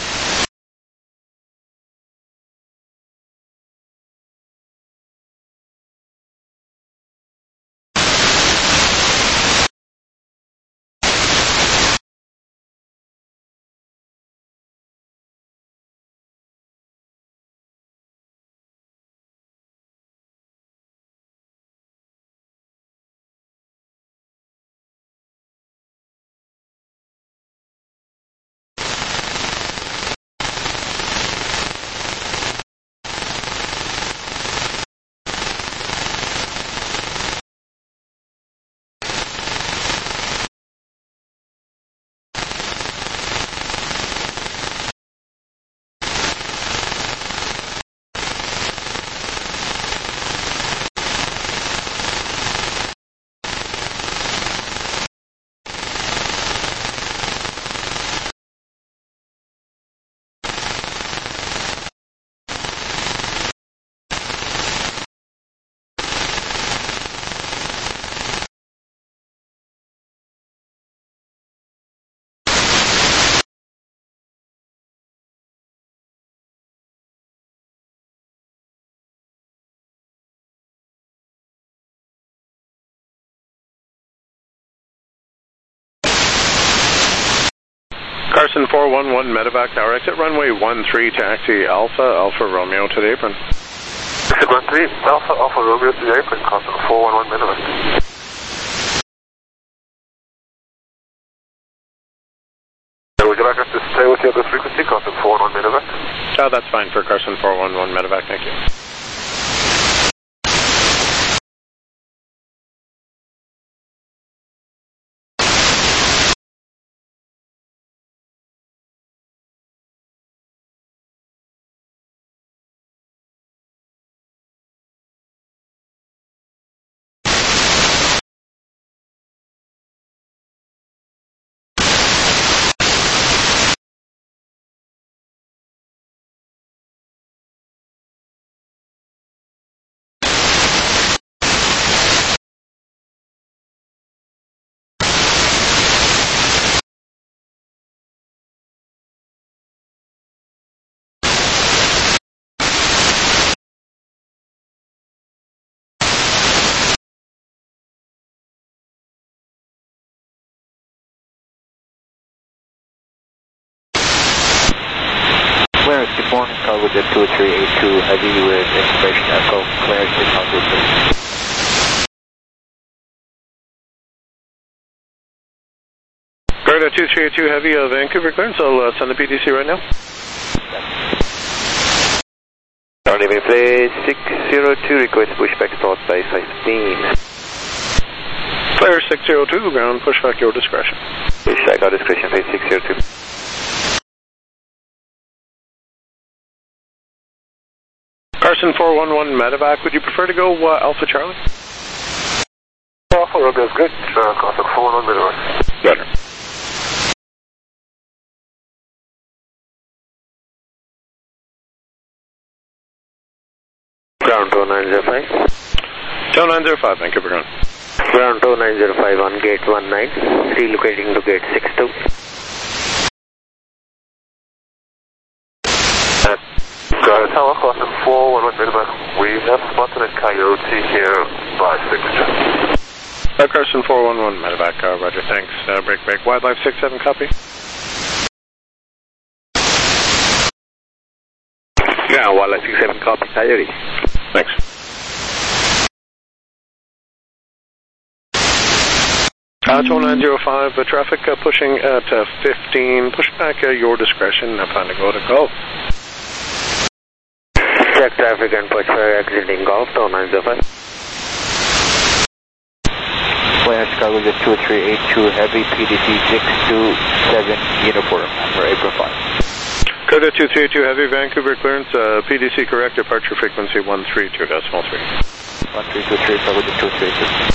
Carson four one one medevac tower, exit runway one three, taxi Alpha, Alpha Romeo to the apron. Exit one three, Alpha, Alpha Romeo to the apron, Carson four one one medevac. Would you like us to stay with you at this frequency, Carson four one one medevac? Oh, that's fine for Carson four one one medevac, thank you. with two three eight two heavy with information echo, clearance to Congo please. Garda two three eight two heavy, uh, Vancouver clearance. I'll uh, send the P D C right now. Rendezvous place six zero two, request pushback start by fifteen. Flare six zero two, ground pushback your discretion. Pushback our discretion, phase six zero two. Carson four one one medevac, would you prefer to go uh, Alpha Charlie? Alpha Romeo is good. Uh, Carson four one one medevac. Better. Ground two nine zero five. two nine zero five, Vancouver ground. Ground two nine zero five on gate one nine, relocating to gate six two. Got it, Tower Carson four one one medevac. We have spotted a coyote here by signature. Uh, Carson four one one medevac, uh, roger, thanks. Uh, break, break, wildlife six seven, copy. Yeah, wildlife six seven, copy, coyote. Thanks. Uh, two nine zero five, uh, traffic uh, pushing at uh, fifteen, pushback uh, your discretion, uh, plan to go to Gulf. Check traffic and push for exiting Gulf, two nine zero five. Clearance Chicago with two three eight two heavy, P D C six two seven uniform for April five. Coda two three eight two heavy, Vancouver clearance, uh, P D C correct, departure frequency one three two decimal three. one three two three, Chicago with two three eight two.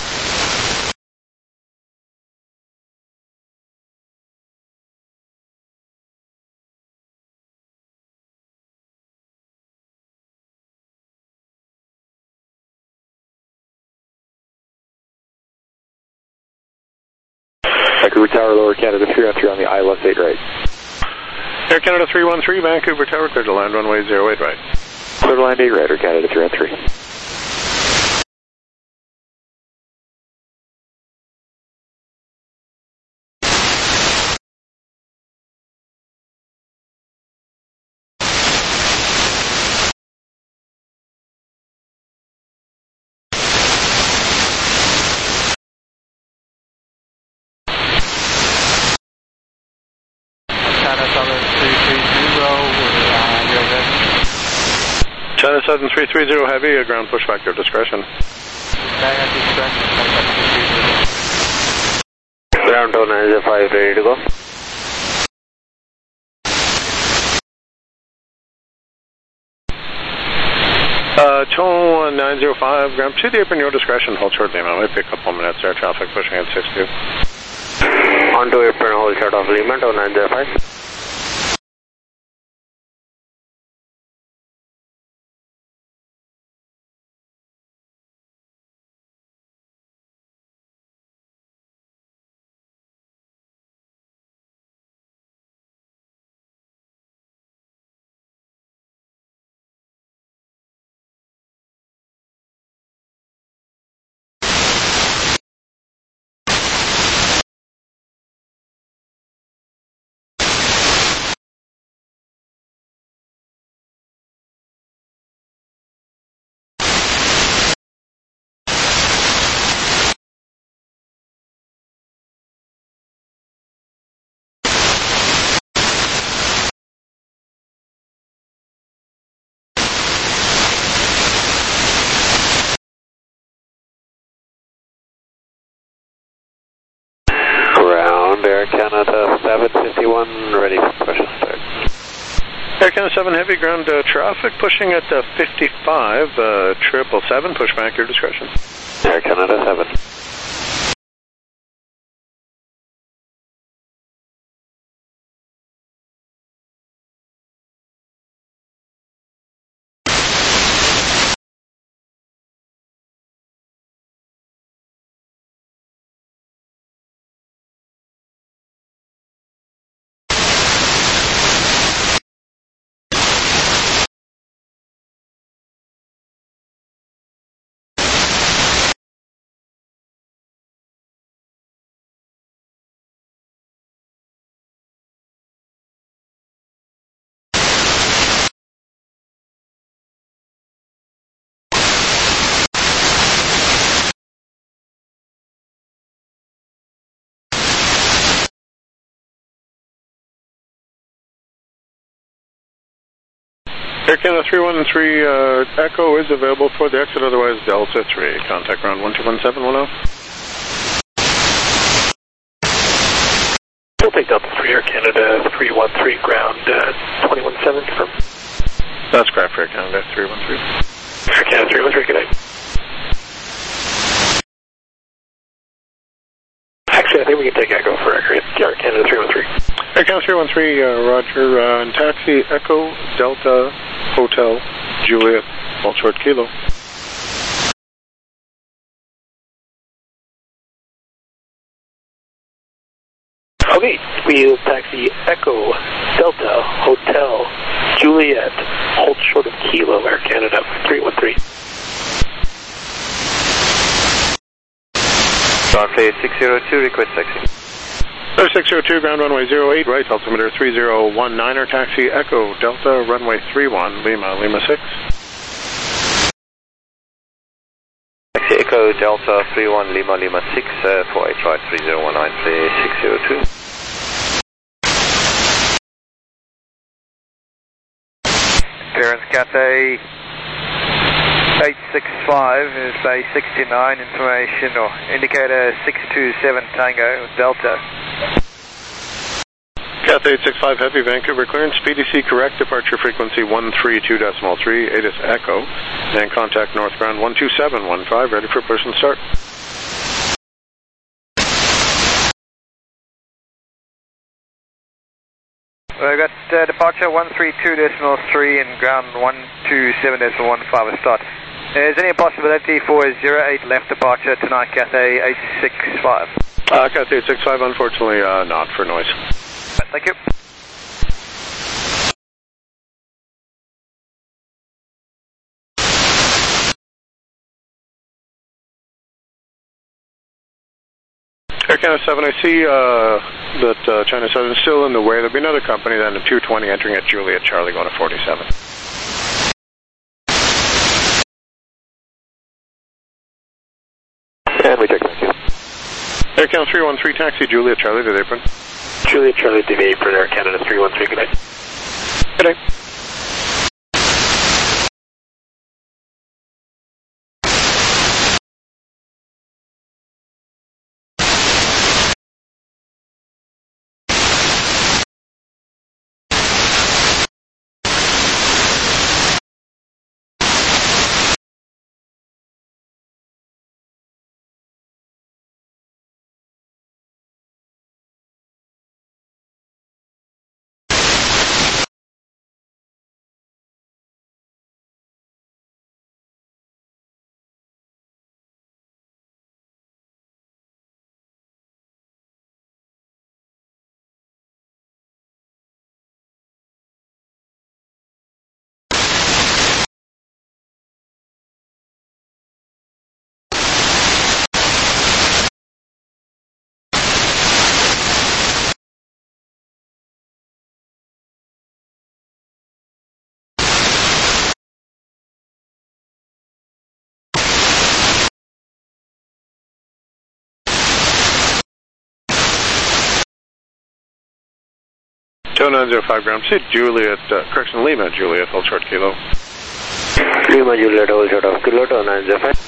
Vancouver Tower, Lower Canada three one three on the I L S eight right. Air Canada three one three, Vancouver Tower, clear to land runway zero eight right. Clear to land eight right, Air Canada three one three. China seven three three zero heavy, uh, ground pushback your discretion. Ground two nine zero five, ready to go. Uh, two nine zero five, ground to the apron your discretion, hold short Lima, might be a couple minutes there, traffic pushing at six two. On to apron, hold short of Lima, two nine zero five. Air Canada seven fifty-one, ready for special start. Air Canada seven heavy, ground uh, traffic pushing at uh, fifty-five, uh, triple seven, pushback your discretion. Air Canada seven. Air Canada three one three, uh, Echo is available for the exit, otherwise Delta three. Contact ground one two one seven one zero. We'll take Delta three, Air Canada three one three, ground uh, twenty one seven, confirm. That's correct for Air Canada three one three. Air Canada three one three, good night. Actually, I think we can take Echo for Air Canada three one three. Air Canada three one three, uh, Roger, uh, and taxi Echo Delta Hotel Juliet, Hold Short Kilo. Okay, we'll taxi Echo Delta Hotel Juliet, Hold Short of Kilo, Air Canada three one three. Runway six zero two, request taxi. six zero two, ground runway zero eight, right, altimeter three zero one nine, or taxi Echo Delta, runway three one, Lima, Lima six. Taxi Echo Delta three one, Lima, Lima six, uh, four eight right, three zero one nine, play six zero two. Clearance Cathay eight six five is bay sixty-nine, information or indicator six two seven Tango Delta. Cathay eight six five Heavy, Vancouver clearance, P D C correct, departure frequency one three two point three, A T I S Echo, and contact north ground one two seven one five, ready for push and start. We've got uh, departure one three two point three and ground one two seven point one five a start. Is there any possibility for a zero eight left departure tonight, Cathay eight six five? Uh, Cathay eight six five, unfortunately uh, not for noise. Thank you. Air Canada seven, I see uh, that uh, China Southern is still in the way. There'll be another company then, the two twenty entering at Juliet Charlie going to forty-seven. And we check, thank you. Air Canada three one three, taxi Juliet Charlie to the apron. Juliet Charlie to the apron, Air Canada three one three, good night. Good night. two nine zero five, ground seat, Juliet, uh, correction, Lima, Juliet, hold short kilo. Lima, Juliet, hold short of kilo, two nine zero five.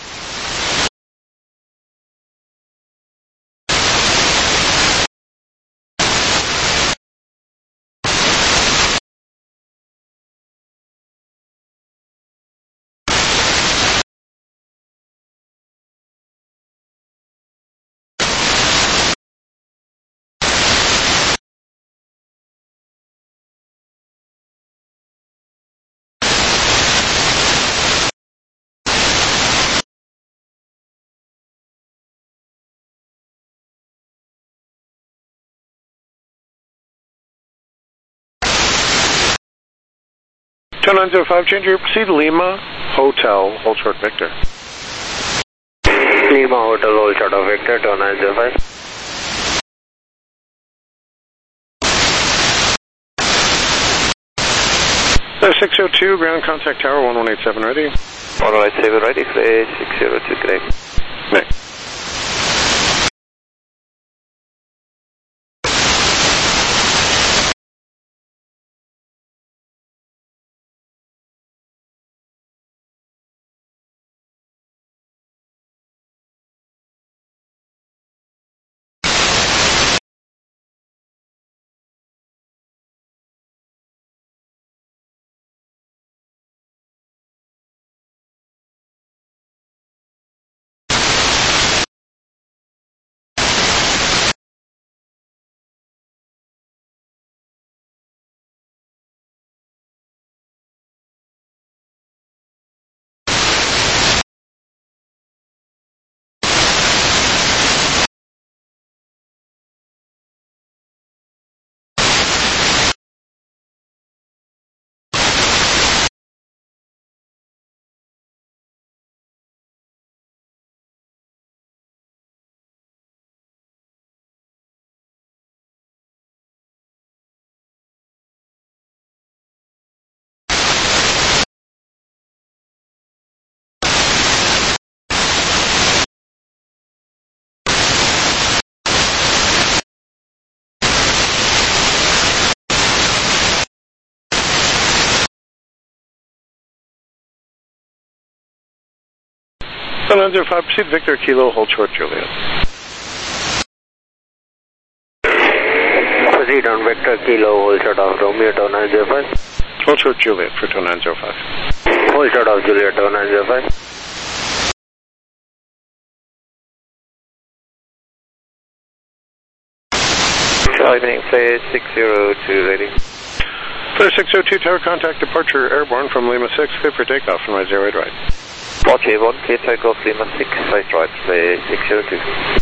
two nine zero five, change your proceed, Lima, Hotel, hold short Victor. Lima, Hotel, hold short of Victor, two nine zero five. six zero two, ground contact tower one one eight seven ready. one one eight seven ready, six zero two, correct. Next. nine zero five, proceed Victor Kilo, hold short Juliet. Proceed on Victor Kilo, hold short of Romeo, tower nine zero five. Hold short Juliet for tower nine zero five. Hold short of Juliet, tower nine zero five. Evening, Flight six zero two, lady. Flight six zero two, tower contact departure airborne from Lima six, clear for takeoff from my zero eight right. Watch A one, clear takeoff Lima six, right right, Flight six zero two.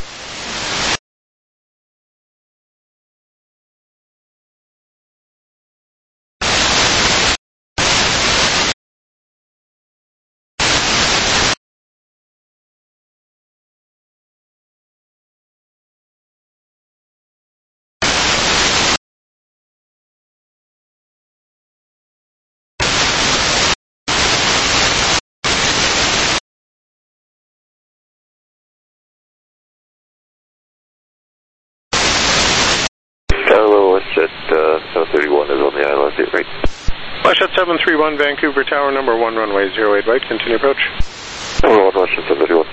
seven thirty-one is on the I L S eight right. Washington seven three one, Vancouver Tower, number one, runway zero eight right, continue approach. Number one, Washington seven thirty-one.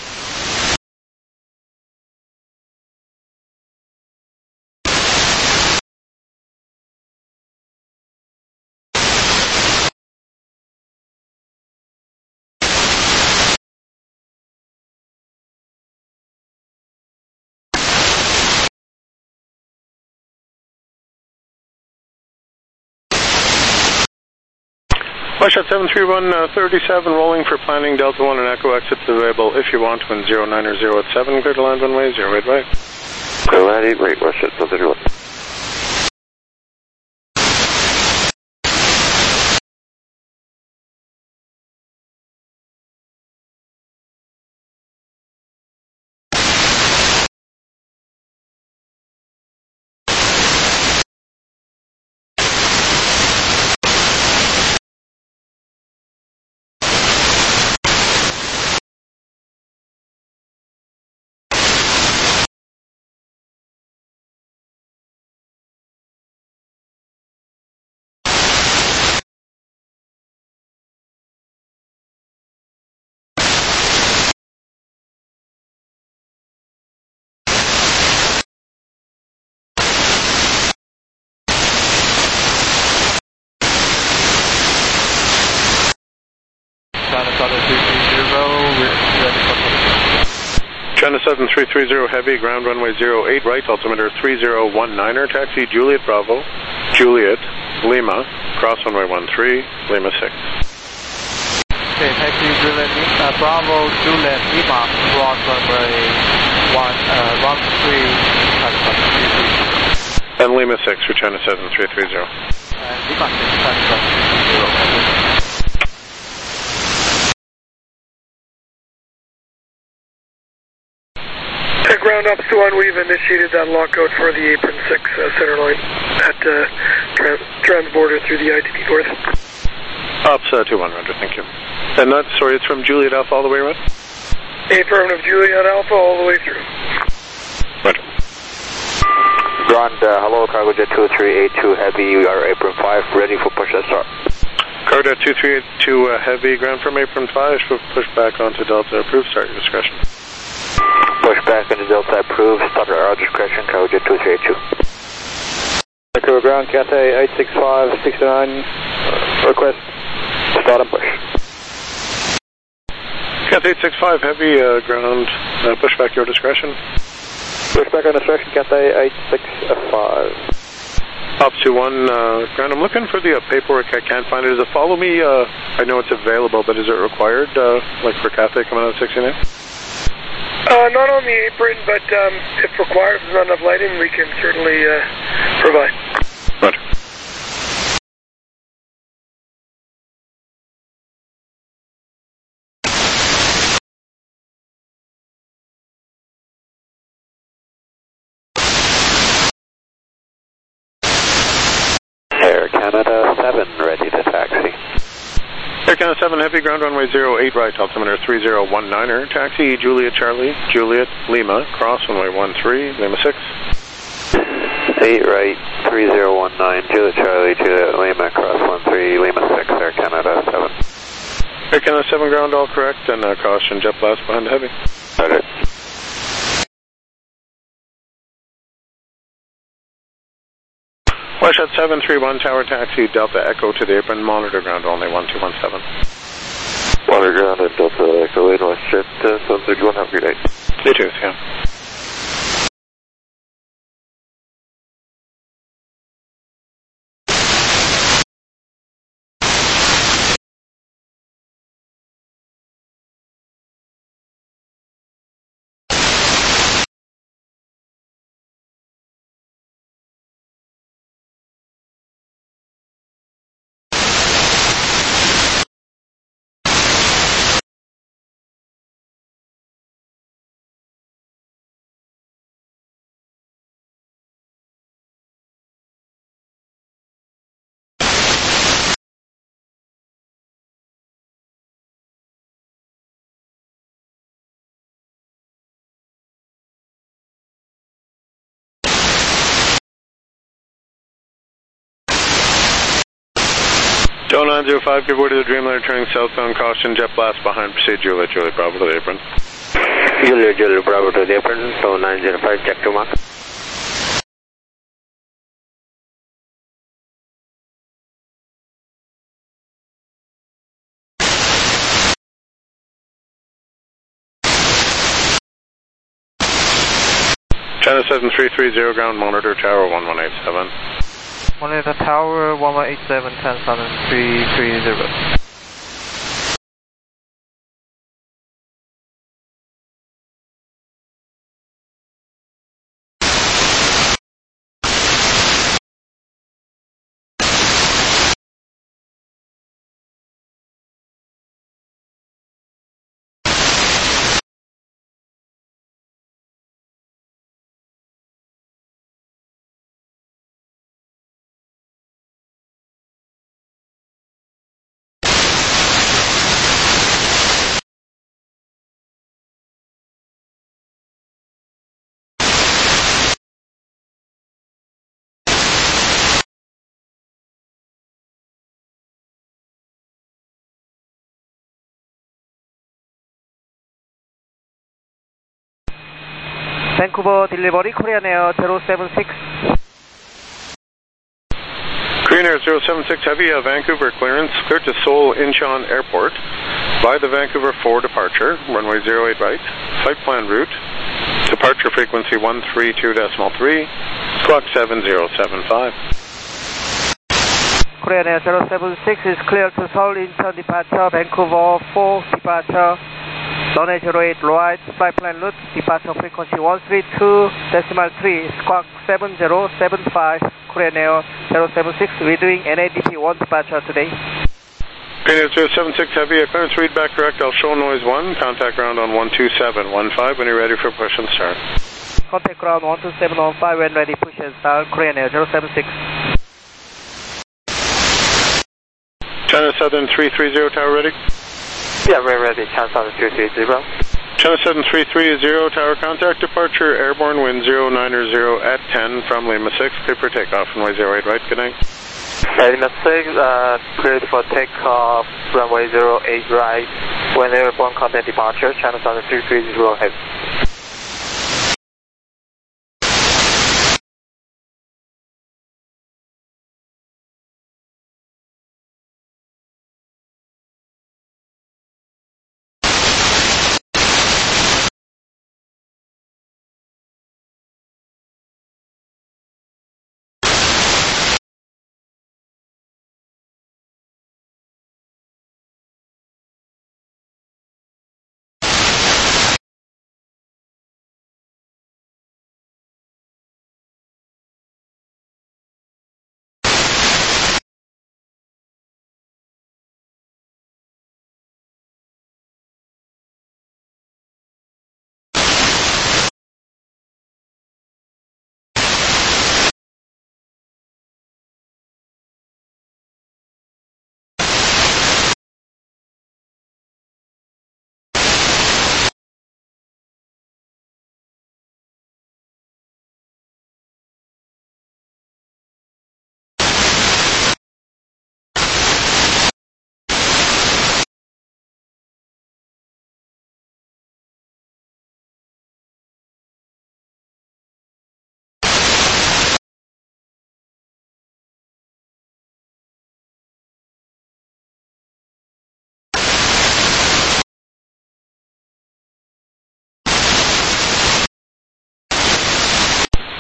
Washington seven three one, uh, thirty-seven, rolling for planning, Delta one and Echo exits available if you want, when zero nine or zero seven, clear to land runway zero eight right. Clear to land eight right, Washington seven thirty-one. China seven three three zero heavy, ground runway zero eight right, altimeter three zero one niner, taxi Juliet Bravo, Juliet, Lima, cross runway one three, Lima six. Okay, taxi Juliet, uh, Bravo, Juliet, Lima, cross runway one, uh, one three, and Lima six for China seven three three zero. And Lima six, zero. Ground Ops to one, we've initiated that lockout for the Apron six uh, center line at uh, trans transborder through the I D P North. Ops uh, two one, Roger, thank you. And that, sorry, it's from Juliet Alpha all the way around? Affirmative, Juliet Alpha all the way through. Roger. Ground, uh, hello, Cargo Jet two three eight two Heavy, we are Apron five, ready for push and start. Cargo Jet two three eight two uh, Heavy, ground from Apron five, push back onto Delta, approved, start your discretion. Push back into Delta, approved, start at our discretion, Cargo Jet two three eight two. Vancouver ground, Cathay eight six five six nine, request, start and push. Cathay eight six five Heavy, uh, ground, uh, push back your discretion. Push back on discretion, Cathay eight six five. Ops two one, uh, ground, I'm looking for the uh, paperwork, I can't find it. Is it follow me? Uh, I know it's available, but is it required, uh, like for Cathay coming out of sixty-nine? Uh, not on the apron, but um, if required, if there's not enough lighting, we can certainly uh, provide. Roger. Air Canada seven, ready to taxi. Air Canada seven Heavy, ground runway zero eight right, altimeter three zero one niner, taxi Juliet Charlie, Juliet Lima, cross runway one three, Lima six. eight right, three zero one nine, Juliet Charlie, Juliet Lima, cross one three, Lima six, Air Canada seven. Air Canada seven ground, all correct, and uh, caution jet blast behind heavy. Got it. Westjet seven three one, tower taxi, Delta Echo to the apron, monitor ground only one two one seven. Monitor ground at Delta Echo eight, Westjet uh, seven three one, have a good night. You too, yeah. Joe nine zero five, give word to the Dreamliner turning southbound, caution jet blast behind, proceed Juliet, Juliet Bravo to the apron. Juliet, Juliet Bravo to the apron, so nine zero five, check to mark. China seven three three zero ground, monitor tower one one eight seven. Monitor tower one one eight seven, ten seven three three zero. Vancouver delivery, Korean Air zero seven six. Korean Air zero seven six Heavy, uh, Vancouver clearance, clear to Seoul Incheon Airport. By the Vancouver four departure, runway zero eight right, flight plan route, departure frequency one three two point three, squawk seven zero seven five. Korean Air zero seven six is clear to Seoul Incheon departure, Vancouver four departure, runway zero eight right, flight plan route, departure frequency one three two point three, squawk seven zero seven five, Korean Air zero seven six, we're doing N A D P one departure today. Korean Air zero seven six Heavy, uh, clearance readback correct, I'll show noise one, contact ground on one two seven one five when you're ready for push and start. Contact ground one two seven one five when ready, push and start, Korean Air zero seven six. China Southern three three zero, tower ready? Yeah, we're ready, China Southern three three zero. China seven three three zero, tower contact, departure, airborne, wind zero nine zero at ten from Lima six, clear for takeoff, runway zero eight right, good night. Lima six, uh, cleared for takeoff, runway zero eight right, when airborne contact departure, China Southern three three zero heavy.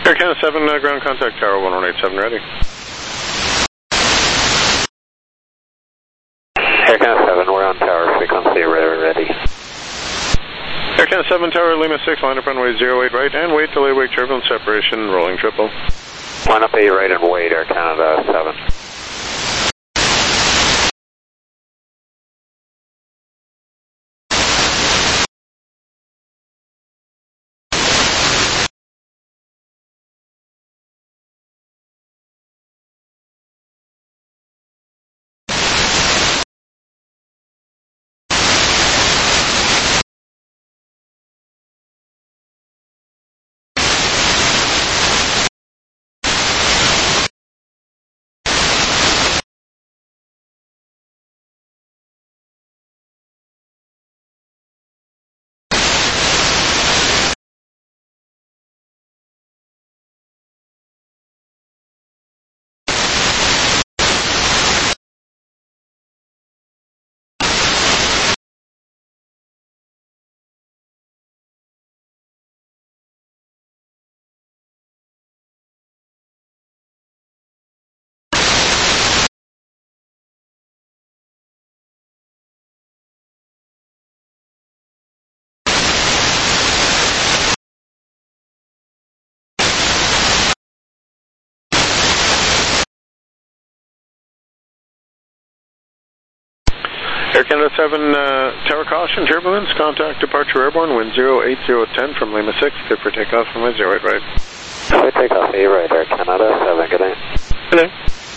Air Canada seven, uh, ground contact tower one one eight seven, ready. Air Canada seven, we're on tower frequency, ready. Air Canada seven, tower Lima six, line up runway zero eight right, and wait, delay, wake, turbulence, separation, rolling triple. Line up eight right and wait, Air Canada seven. Air Canada seven, uh, tower caution, turbulence, contact departure airborne, wind zero eight zero ten from Lima six, clear for takeoff from my zero eight right. Clear takeoff eight right, Air Canada seven, good night. Good night.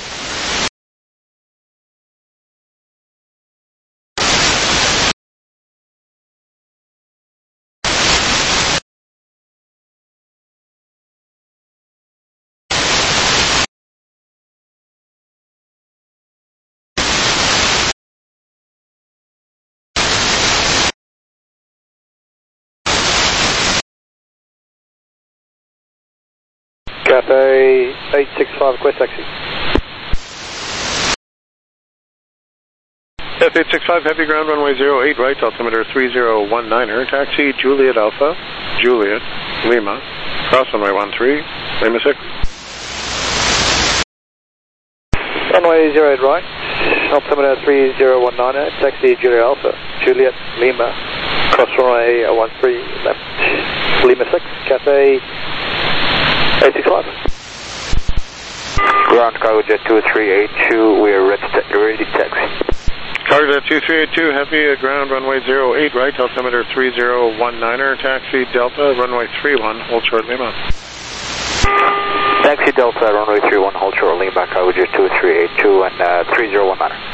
Cathay eight six five, request taxi. F eight six five, heavy ground, runway zero eight right, altimeter three zero one niner, taxi Juliet Alpha, Juliet, Lima, cross runway one three, Lima six. Runway zero eight right, altimeter three zero one niner, taxi Juliet Alpha, Juliet, Lima, cross runway one three left, Lima six, Cathay eight six five. Ground cargo jet two three eight two, we are ready to, ready to taxi. Cargo jet two three eight two, heavy uh, ground, runway zero eight right, altimeter three zero one niner, taxi Delta, runway three one, hold short Lima. Taxi Delta, runway three one, hold short Lima, cargo jet two three eight two and uh, three zero one niner.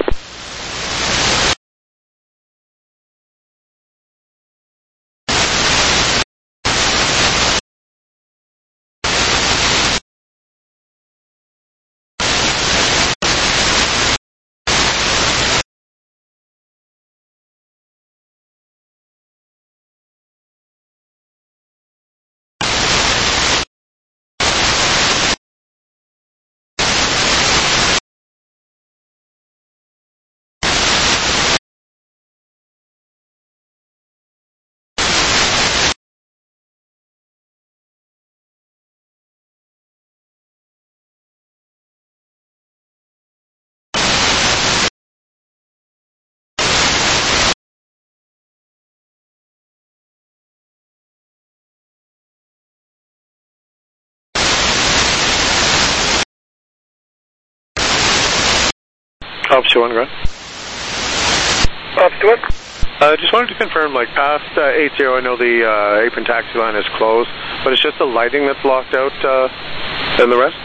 Officer one, go ahead. Officer one. I uh, just wanted to confirm, like, past uh, eight zero, I know the uh, apron taxi line is closed, but it's just the lighting that's locked out, uh, and the rest?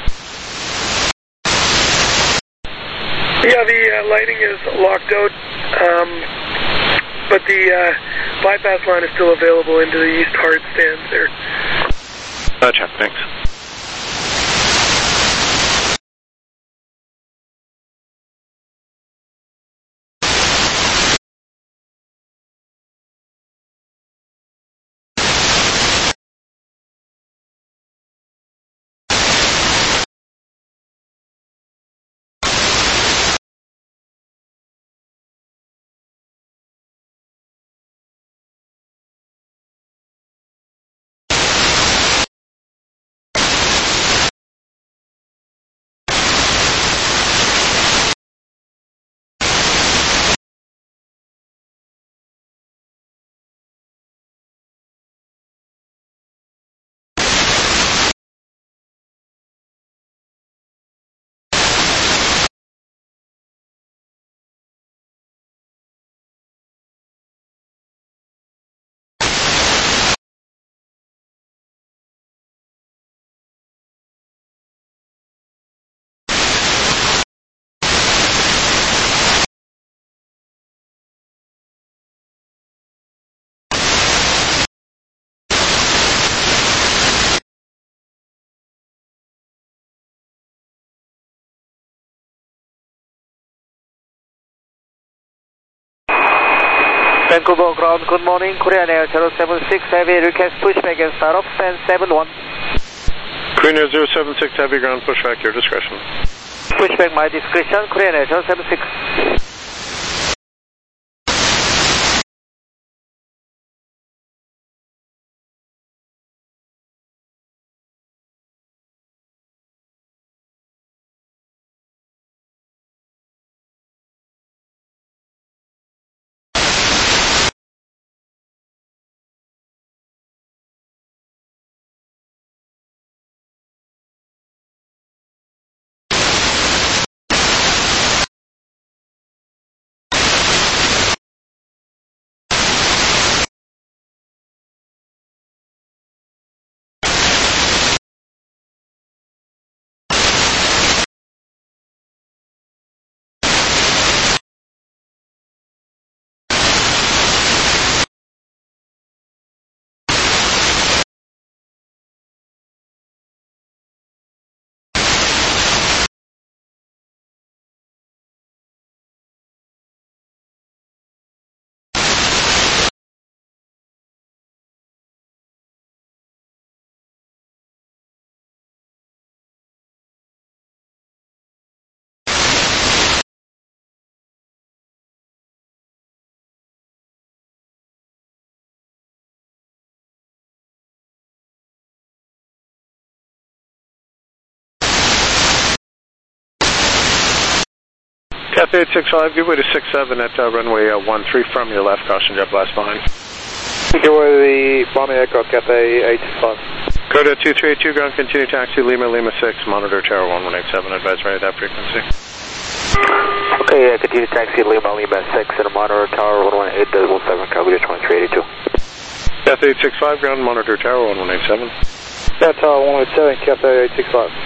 Yeah, the uh, lighting is locked out, um, but the uh, bypass line is still available into the east hard stands there. Gotcha, thanks. Vancouver ground, good morning. Korean Air zero seven six Heavy, request pushback and start off, stand seven one. Korean Air zero seven six Heavy, ground pushback, your discretion. Pushback my discretion, Korean Air zero seven six. Cathay eight six five, give way to six seven at uh, runway uh, one three from your left, caution jet blast behind. Give way to the Bomber aircraft, Cathay eight six five. Coda two three eight two, ground continue taxi, Lima Lima six, monitor tower one one eight seven, advise right at that frequency. Okay, uh, continue taxi, Lima Lima six, and monitor tower one one eight seven, calculate twenty-three eighty-two. Cathay eight six five, ground monitor tower one one eight seven. Yeah, tower one one eight seven, Cathay eight six five.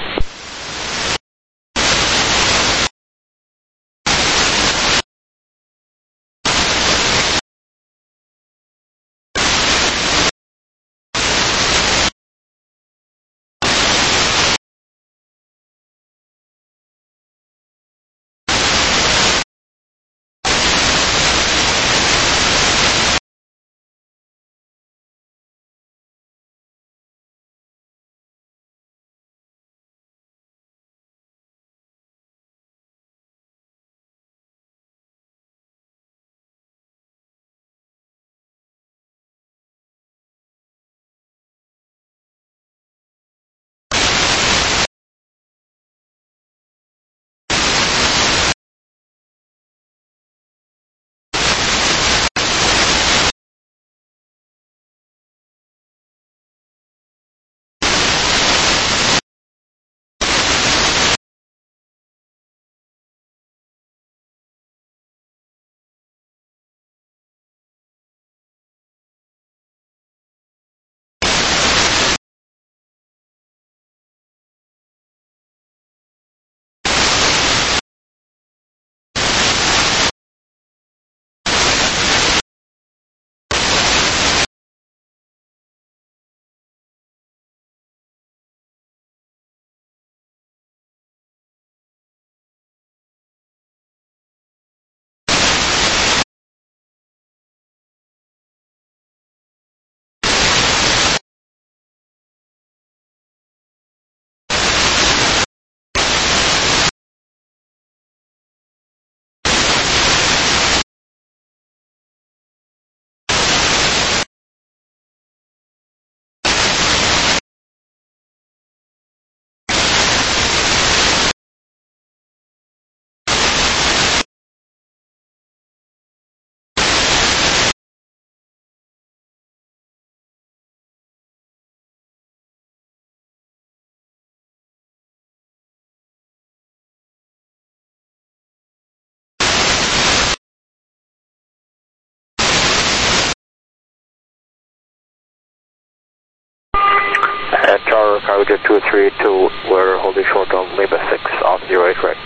And Tower, Cargo two three eight two, we're holding short on Lima six, on zero eight right.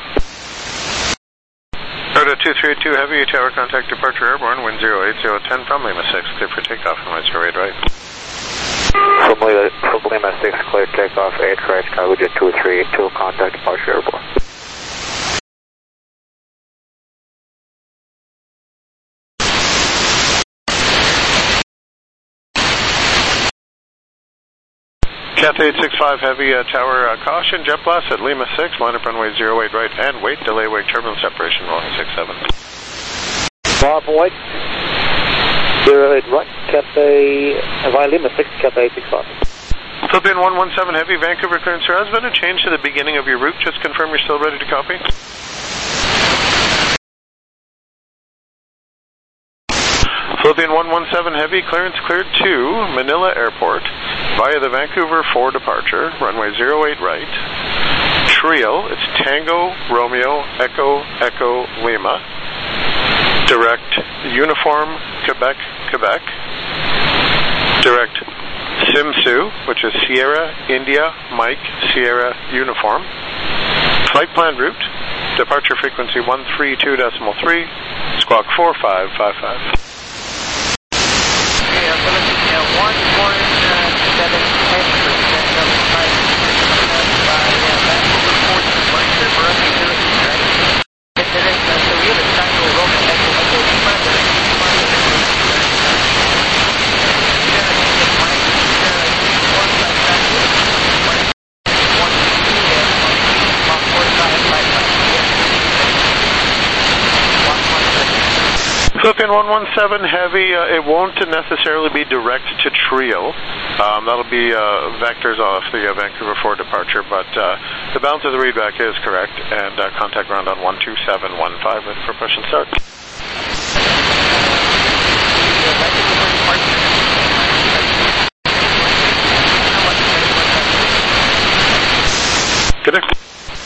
Coda two three eight two, heavy, tower contact departure airborne, wind zero eight zero one zero from Lima six, clear for takeoff, runway zero eight right. From Lima, from Lima six, clear takeoff, eight right, Cargo two three eight two, contact departure airborne. Cathay eight six five Heavy, uh, tower uh, caution, jet blast at Lima six, line up runway zero eight right and wait, delay wake turbulence separation, rolling six seven. Bob White, zero eight right, Cathay, via Lima six, Cathay eight six five. Philippine one one seven Heavy, Vancouver clearance. There has been a change to the beginning of your route, just confirm you're still ready to copy. Philippine one one seven Heavy, clearance cleared to Manila Airport via the Vancouver four departure, runway zero eight right. Trio, it's Tango, Romeo, Echo, Echo, Lima. Direct Uniform, Quebec, Quebec. Direct Simsu, which is Sierra, India, Mike, Sierra, Uniform. Flight plan route, departure frequency one three two point three, squawk four five five five. one point seven percent of the flight by Vancouver four departure for us to right. Direct Toyota Tango Romeo Echo Echo Lima, direct Lima, Philippine one one seven Heavy, uh, it won't necessarily be direct to Trio. Um, that'll be uh, vectors off the uh, Vancouver four departure, but uh, the balance of the readback is correct, and uh, contact ground on one two seven one five with propulsion start. Good day.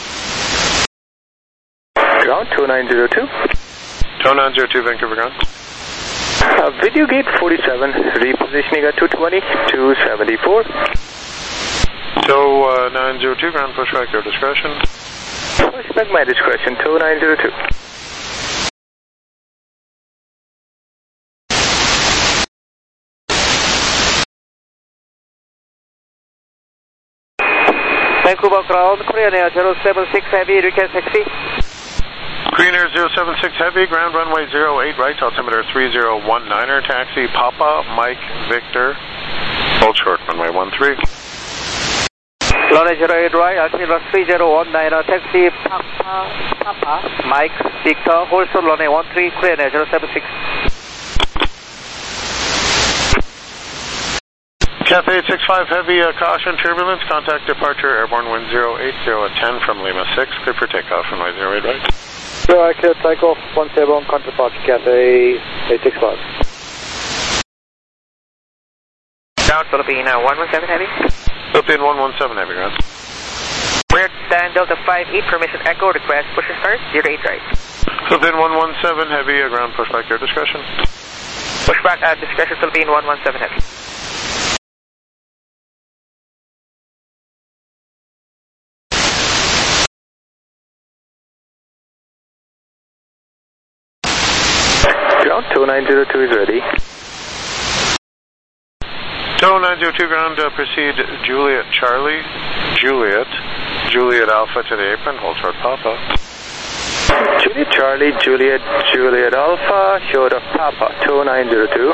Ground two nine zero two. two nine zero two Vancouver ground. Uh, video gate forty-seven, repositioning at two twenty, two seventy-four. So uh, nine zero two ground pushback, your discretion. Pushback my discretion, two nine zero two. Vancouver ground, Korean Air zero seven six Heavy, request taxi. Korean Air zero seven six Heavy, ground runway zero eight right, altimeter three zero one niner, taxi Papa, Mike, Victor, hold short, runway one three. Runway zero eight right, altimeter three zero one niner, taxi Papa, Papa, Mike, Victor, hold short, runway one three, Korean Air zero seven six. Cathay eight six five Heavy, uh, caution, turbulence, contact departure, airborne wind zero eight zero at ten from Lima six, clear for takeoff, runway zero eight right. Zero right, clear takeoff, one seven, contact departure, Cathay eight six five. Ground, Philippine uh, one one seven Heavy. Philippine one one seven Heavy, ground. Weird Dan Delta five eight, permission echo, request push and start, zero eight right. Philippine one one seven Heavy, uh, ground pushback, your discretion. Pushback at discretion, Philippine one one seven Heavy. Ground two nine zero two is ready. two nine zero two ground, uh, proceed Juliet Charlie, Juliet, Juliet Alpha to the apron, hold short Papa. Juliet Charlie, Juliet, Juliet Alpha, short of Papa, two nine zero two.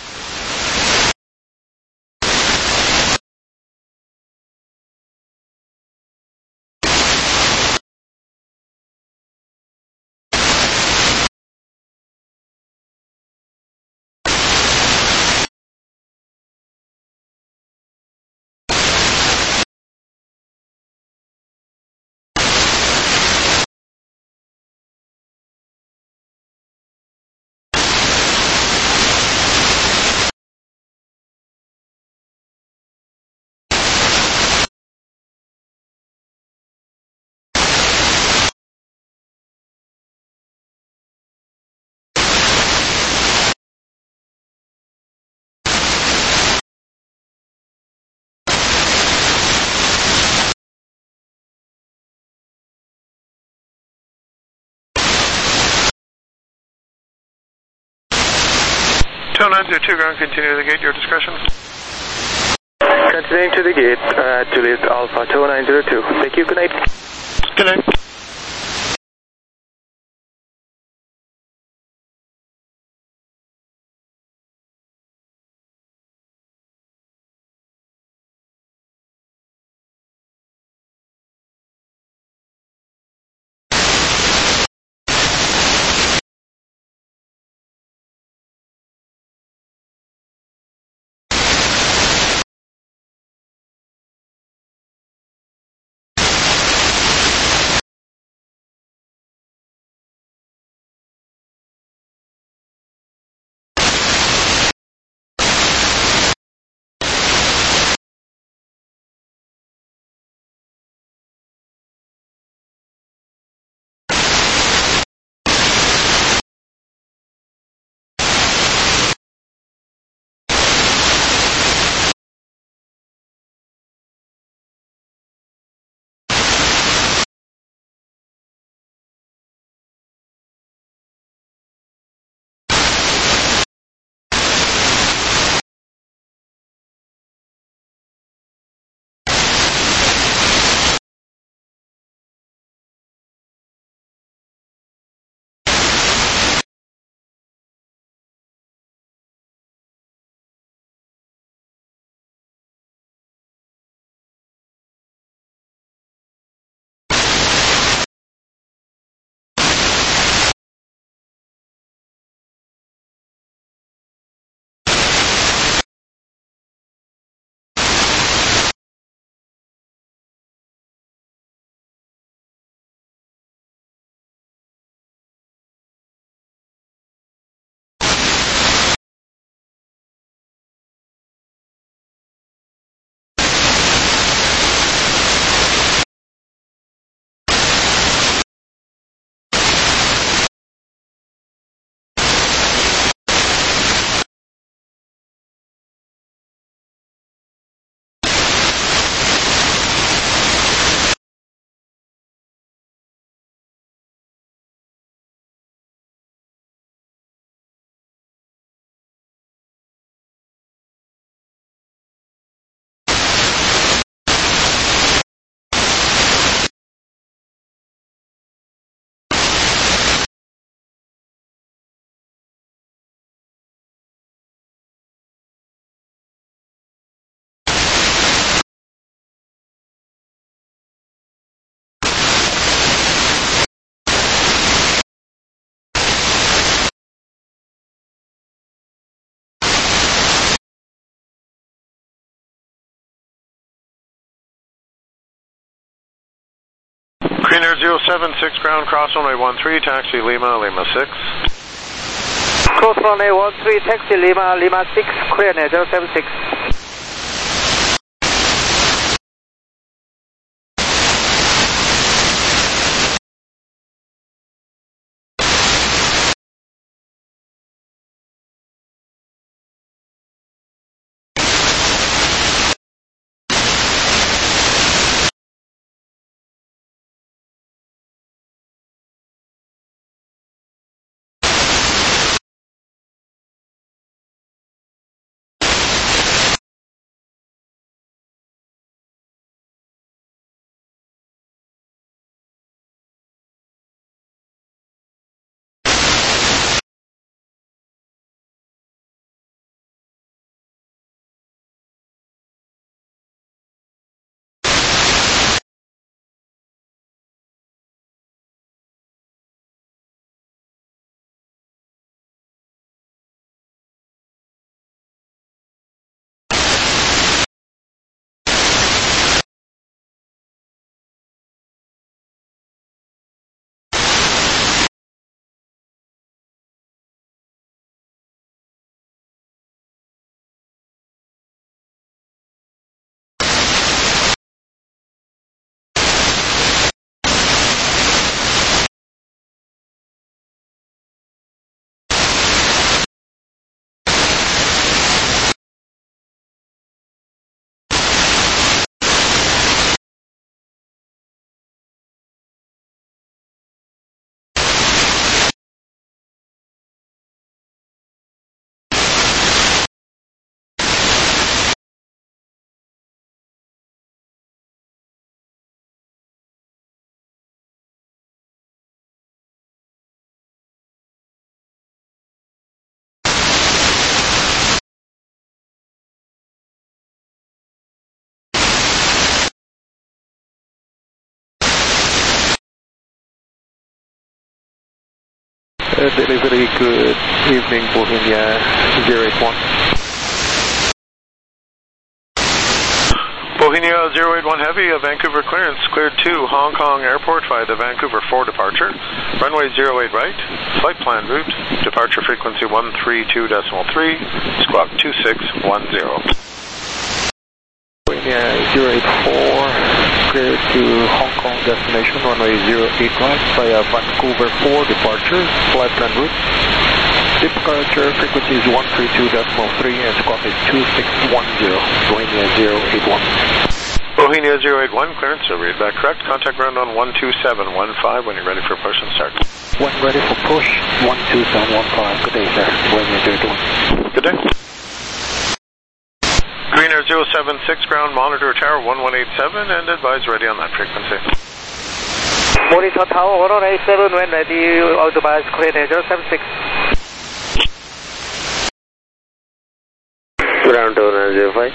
two nine zero two ground, continue to the gate, your discretion. Continuing to the gate, uh, Juliet Alpha two nine zero two. Thank you, good night. Good night. Green Air zero seven six ground, cross runway one three, taxi Lima, Lima six. Cross runway one three, taxi Lima, Lima six, Korean Air zero seven six. Uh, delivery, good evening, Bohemia zero eight one. Bohemia zero eight one Heavy, uh, Vancouver clearance, cleared to Hong Kong Airport via the Vancouver four departure, runway zero eight right, flight plan route, departure frequency one three two point three, squawk two six one zero. Bohemia zero eight four, cleared to Hong Kong destination, runway zero eight right via Vancouver four departure, flight plan route, departure frequency is one three two point three and squawk is two six one zero, Bohemia zero eight one. Bohemia zero eight one, clearance, so read back correct. Contact ground on one two seven one five when you're ready for push and start. When ready for push, one two seven one five. Good day, sir. Bohemia zero eight one. Good day. Green Air zero seven six ground, monitor tower one one eight seven and advise ready on that frequency. Monitor tower one one eight seven when ready, advise Korean Air zero seven six. Ground two nine zero five.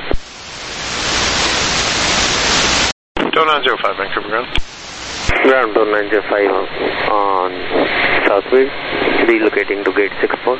two nine zero five, Vancouver ground. Ground two nine zero five on Southway, relocating to gate six four.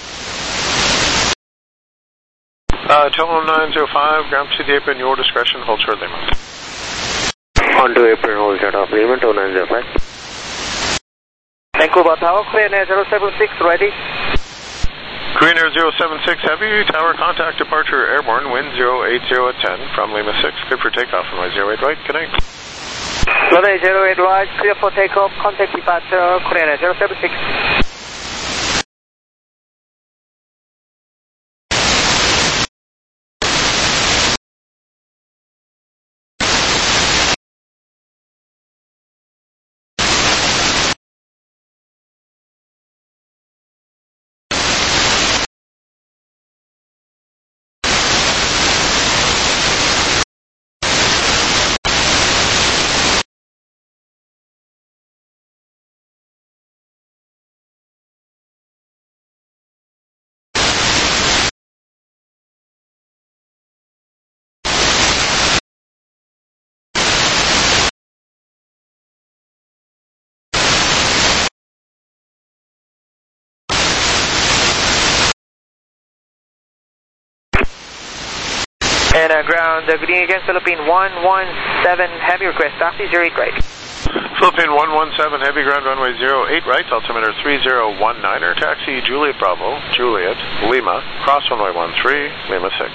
Uh, Total nine zero five, ground to the apron, your discretion, hold short Lima. On to apron, hold short off Lima, two nine zero five. Vancouver Tower, Korean Air zero seven six, ready. Korean Air zero seven six Heavy, tower contact departure airborne, wind zero eight zero at ten from Lima six, clear for takeoff, runway zero eight right, connect. Runway zero eight right, clear for takeoff, contact departure, Korean Air zero seven six. And uh, ground, uh, Green Against Philippine one one seven Heavy, request taxi zero eight right. Philippine one one seven, heavy ground runway zero eight right, altimeter three zero one niner, taxi Juliet Bravo, Juliet, Lima, cross runway one three, Lima six.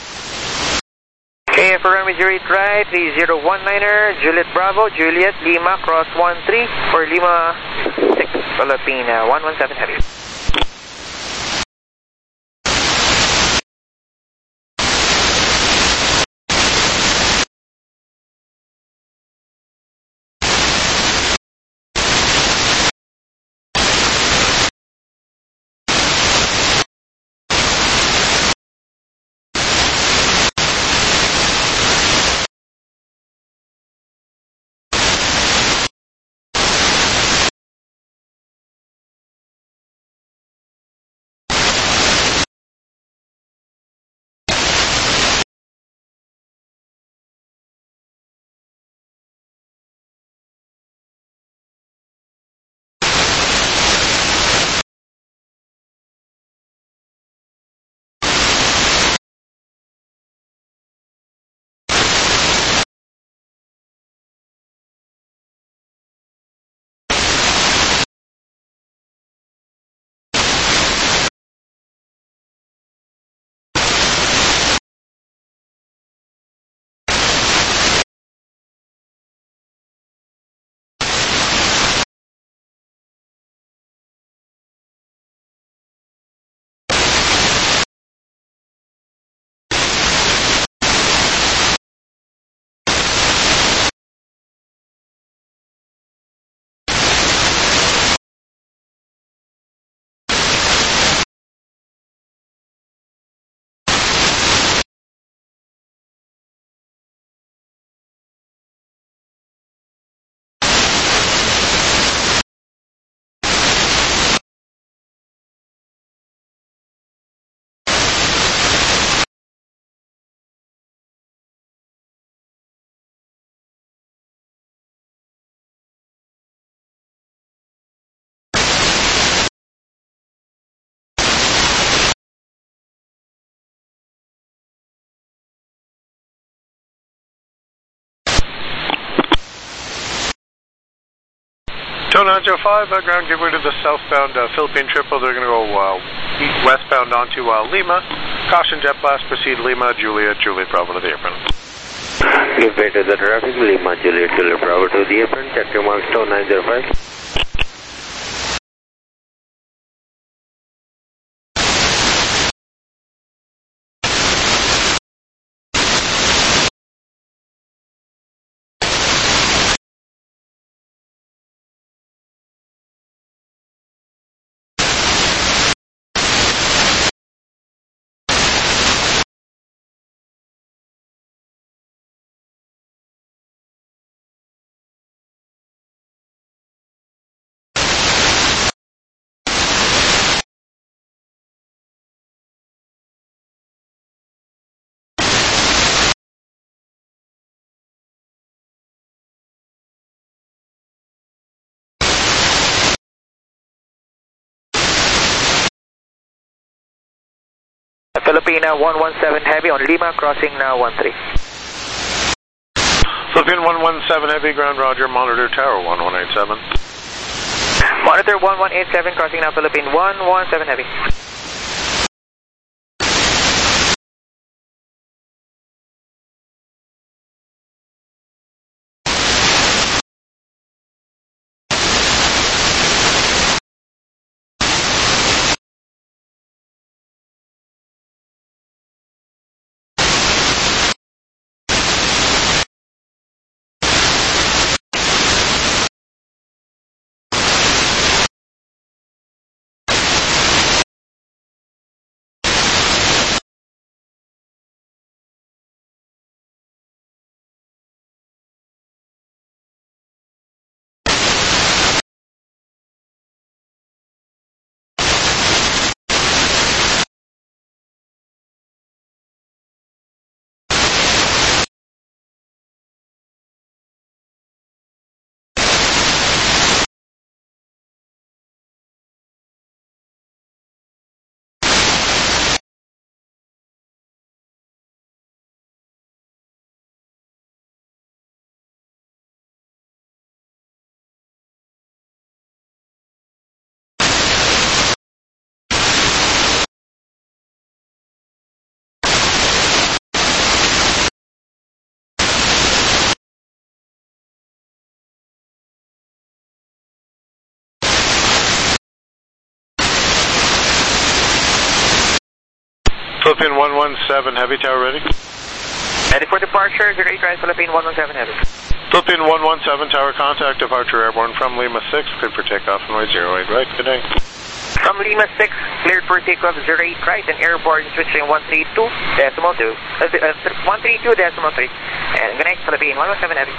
Okay, for runway zero eight right, three zero one niner, Juliet Bravo, Juliet, Lima, cross one three, for Lima six, Philippine uh, one one seven heavy. Tonajo five, uh, ground giveaway to the southbound uh, Philippine Triple. They're going to go uh, east, westbound onto uh, Lima. Caution jet blast, proceed Lima, Juliet, Juliet Bravo to the apron. Give way to the traffic, Lima, Juliet, Juliet Bravo to the apron. Check your marks, nine zero five. Filipina one one seven heavy on Lima, crossing now one three. Philippine one one seven heavy, ground roger, monitor tower one one eight seven. Monitor one one eight seven, crossing now Philippine one one seven heavy. Philippine one one seven Heavy, tower ready. Ready for departure, zero eight right, Philippine one one seven Heavy. Philippine one one seven, tower contact, departure airborne from Lima six, cleared for takeoff, runway zero eight right, good day. From Lima six, cleared for takeoff, zero eight right, and airborne switching one three two decimal two, uh, uh, one three two decimal three, and good night, Philippine one one seven Heavy.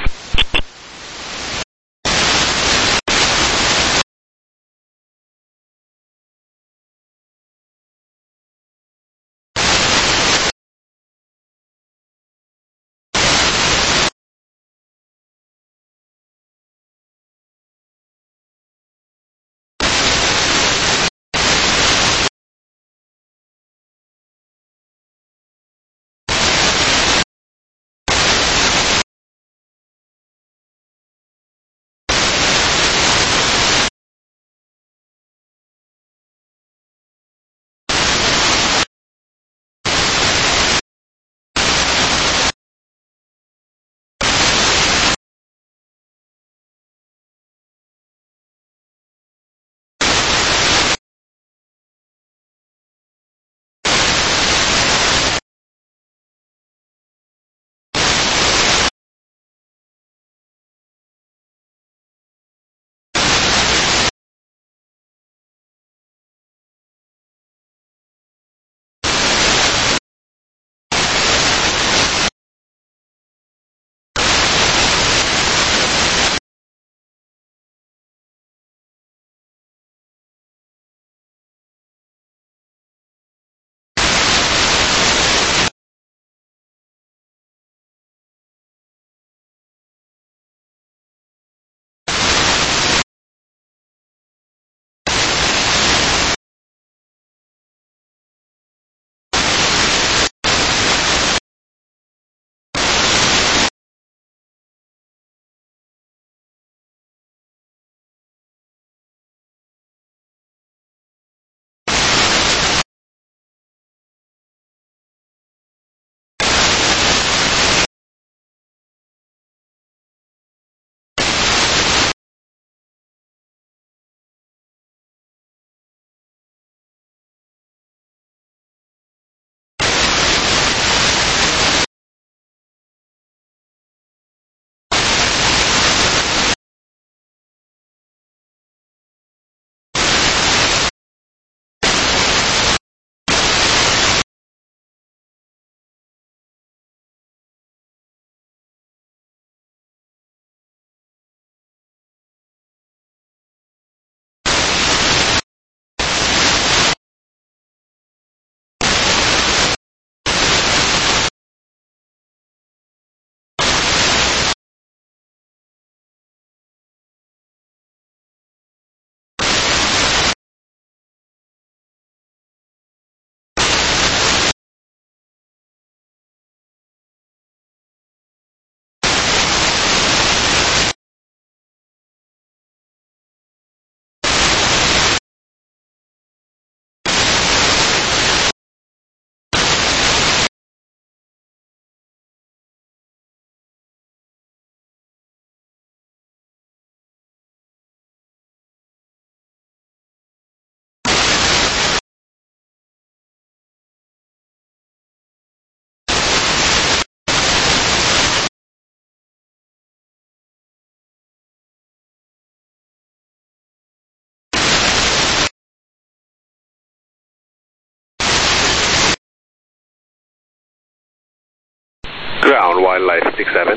Ground, Wildlife six seven.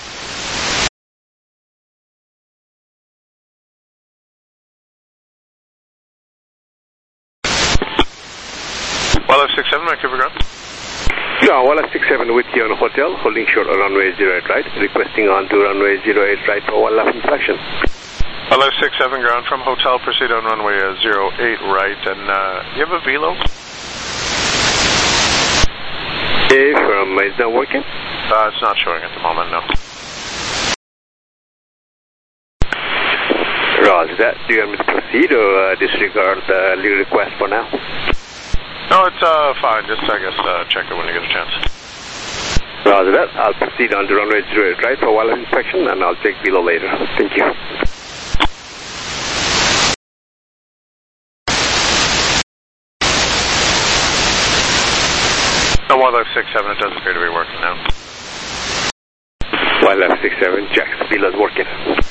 Wildlife six seven, Vancouver ground. Ground, Wildlife six seven with you on hotel, holding short on runway zero eight right, requesting on to runway zero eight right for Wildlife inspection. Wildlife six seven ground from hotel, proceed on runway uh, zero eight right, and uh, you have a velo? Okay, from, is that working? Uh, it's not showing at the moment, no. Roger that. Do you want me to proceed or uh, disregard the lead request for now? No, it's uh, fine. Just, I guess, uh, check it when you get a chance. Roger that. I'll proceed on to runway zero eight right for wildlife inspection, and I'll check below later. Thank you. Wildlife six seven, it does appear to be working now. Wildlife six seven, Jack, Steelers working.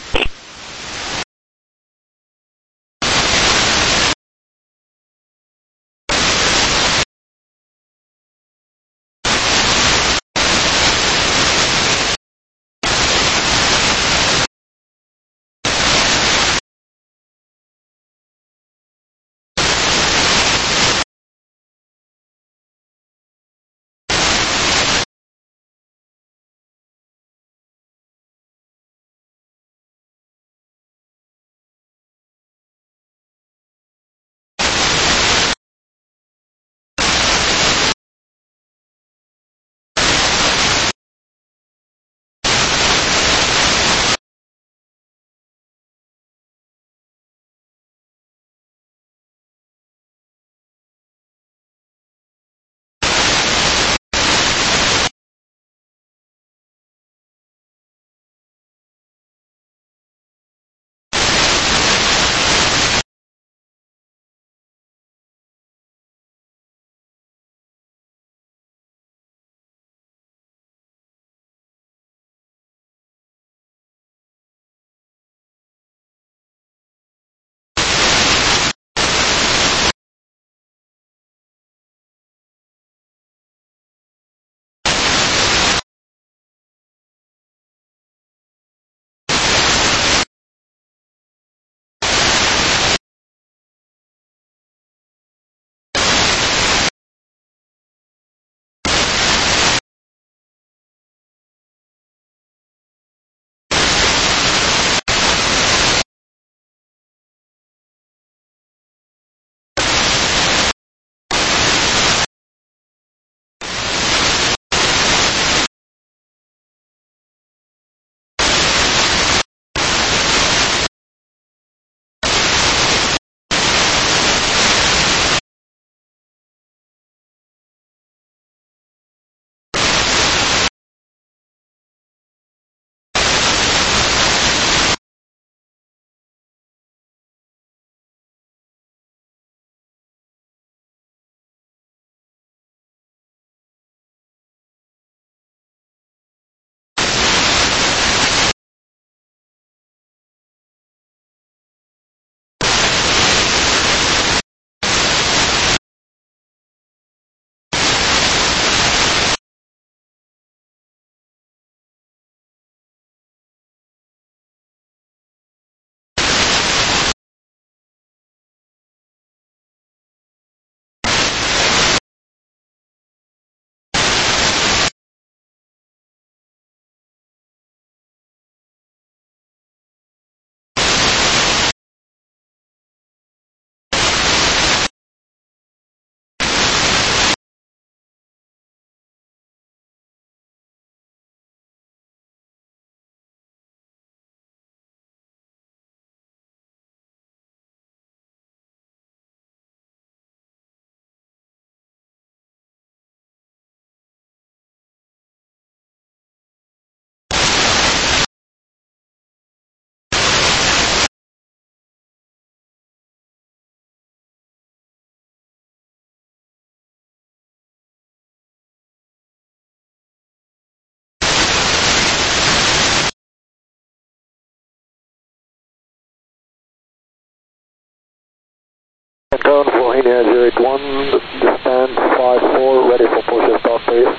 Down for India zero eight one, stand five four, ready for push and start please.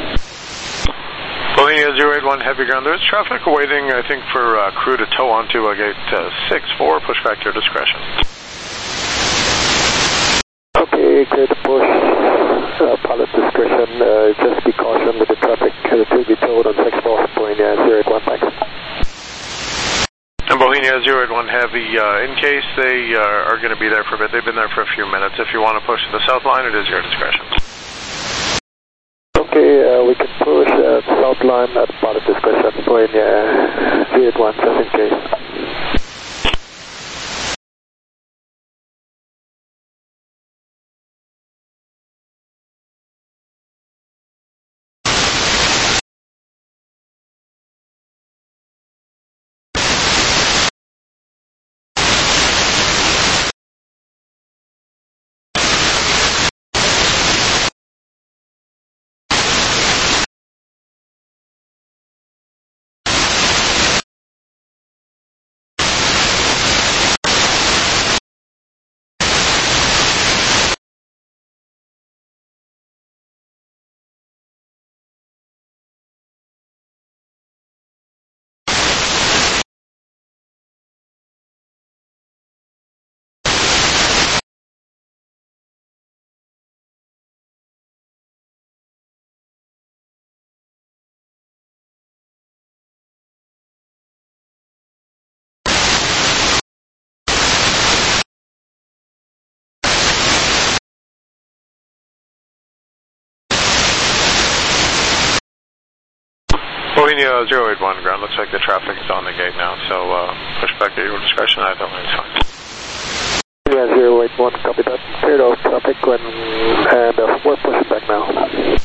Bohemia zero eight one, heavy ground. There's traffic waiting, I think, for uh, crew to tow onto uh, gate uh, six four. Push back to your discretion. Okay, clear to push. Uh, pilot discretion. Uh, just be cautioned with the traffic uh, to be towed on six four, Bohemia zero eight one, thanks. And Bohemia zero eight one Heavy, uh, in case they uh, are going to be there for a bit, they've been there for a few minutes. If you want to push to the south line, it is your discretion. Okay, uh, we can push uh, south line at pilot discretion, Bohemia zero eight one, just in case. Slovenia zero eight one, ground. Looks like the traffic is on the gate now, so uh, push back at your discretion. I don't think it's fine. Yeah, zero eight one, copy that. Cleared off traffic when, and uh, we're pushing back now.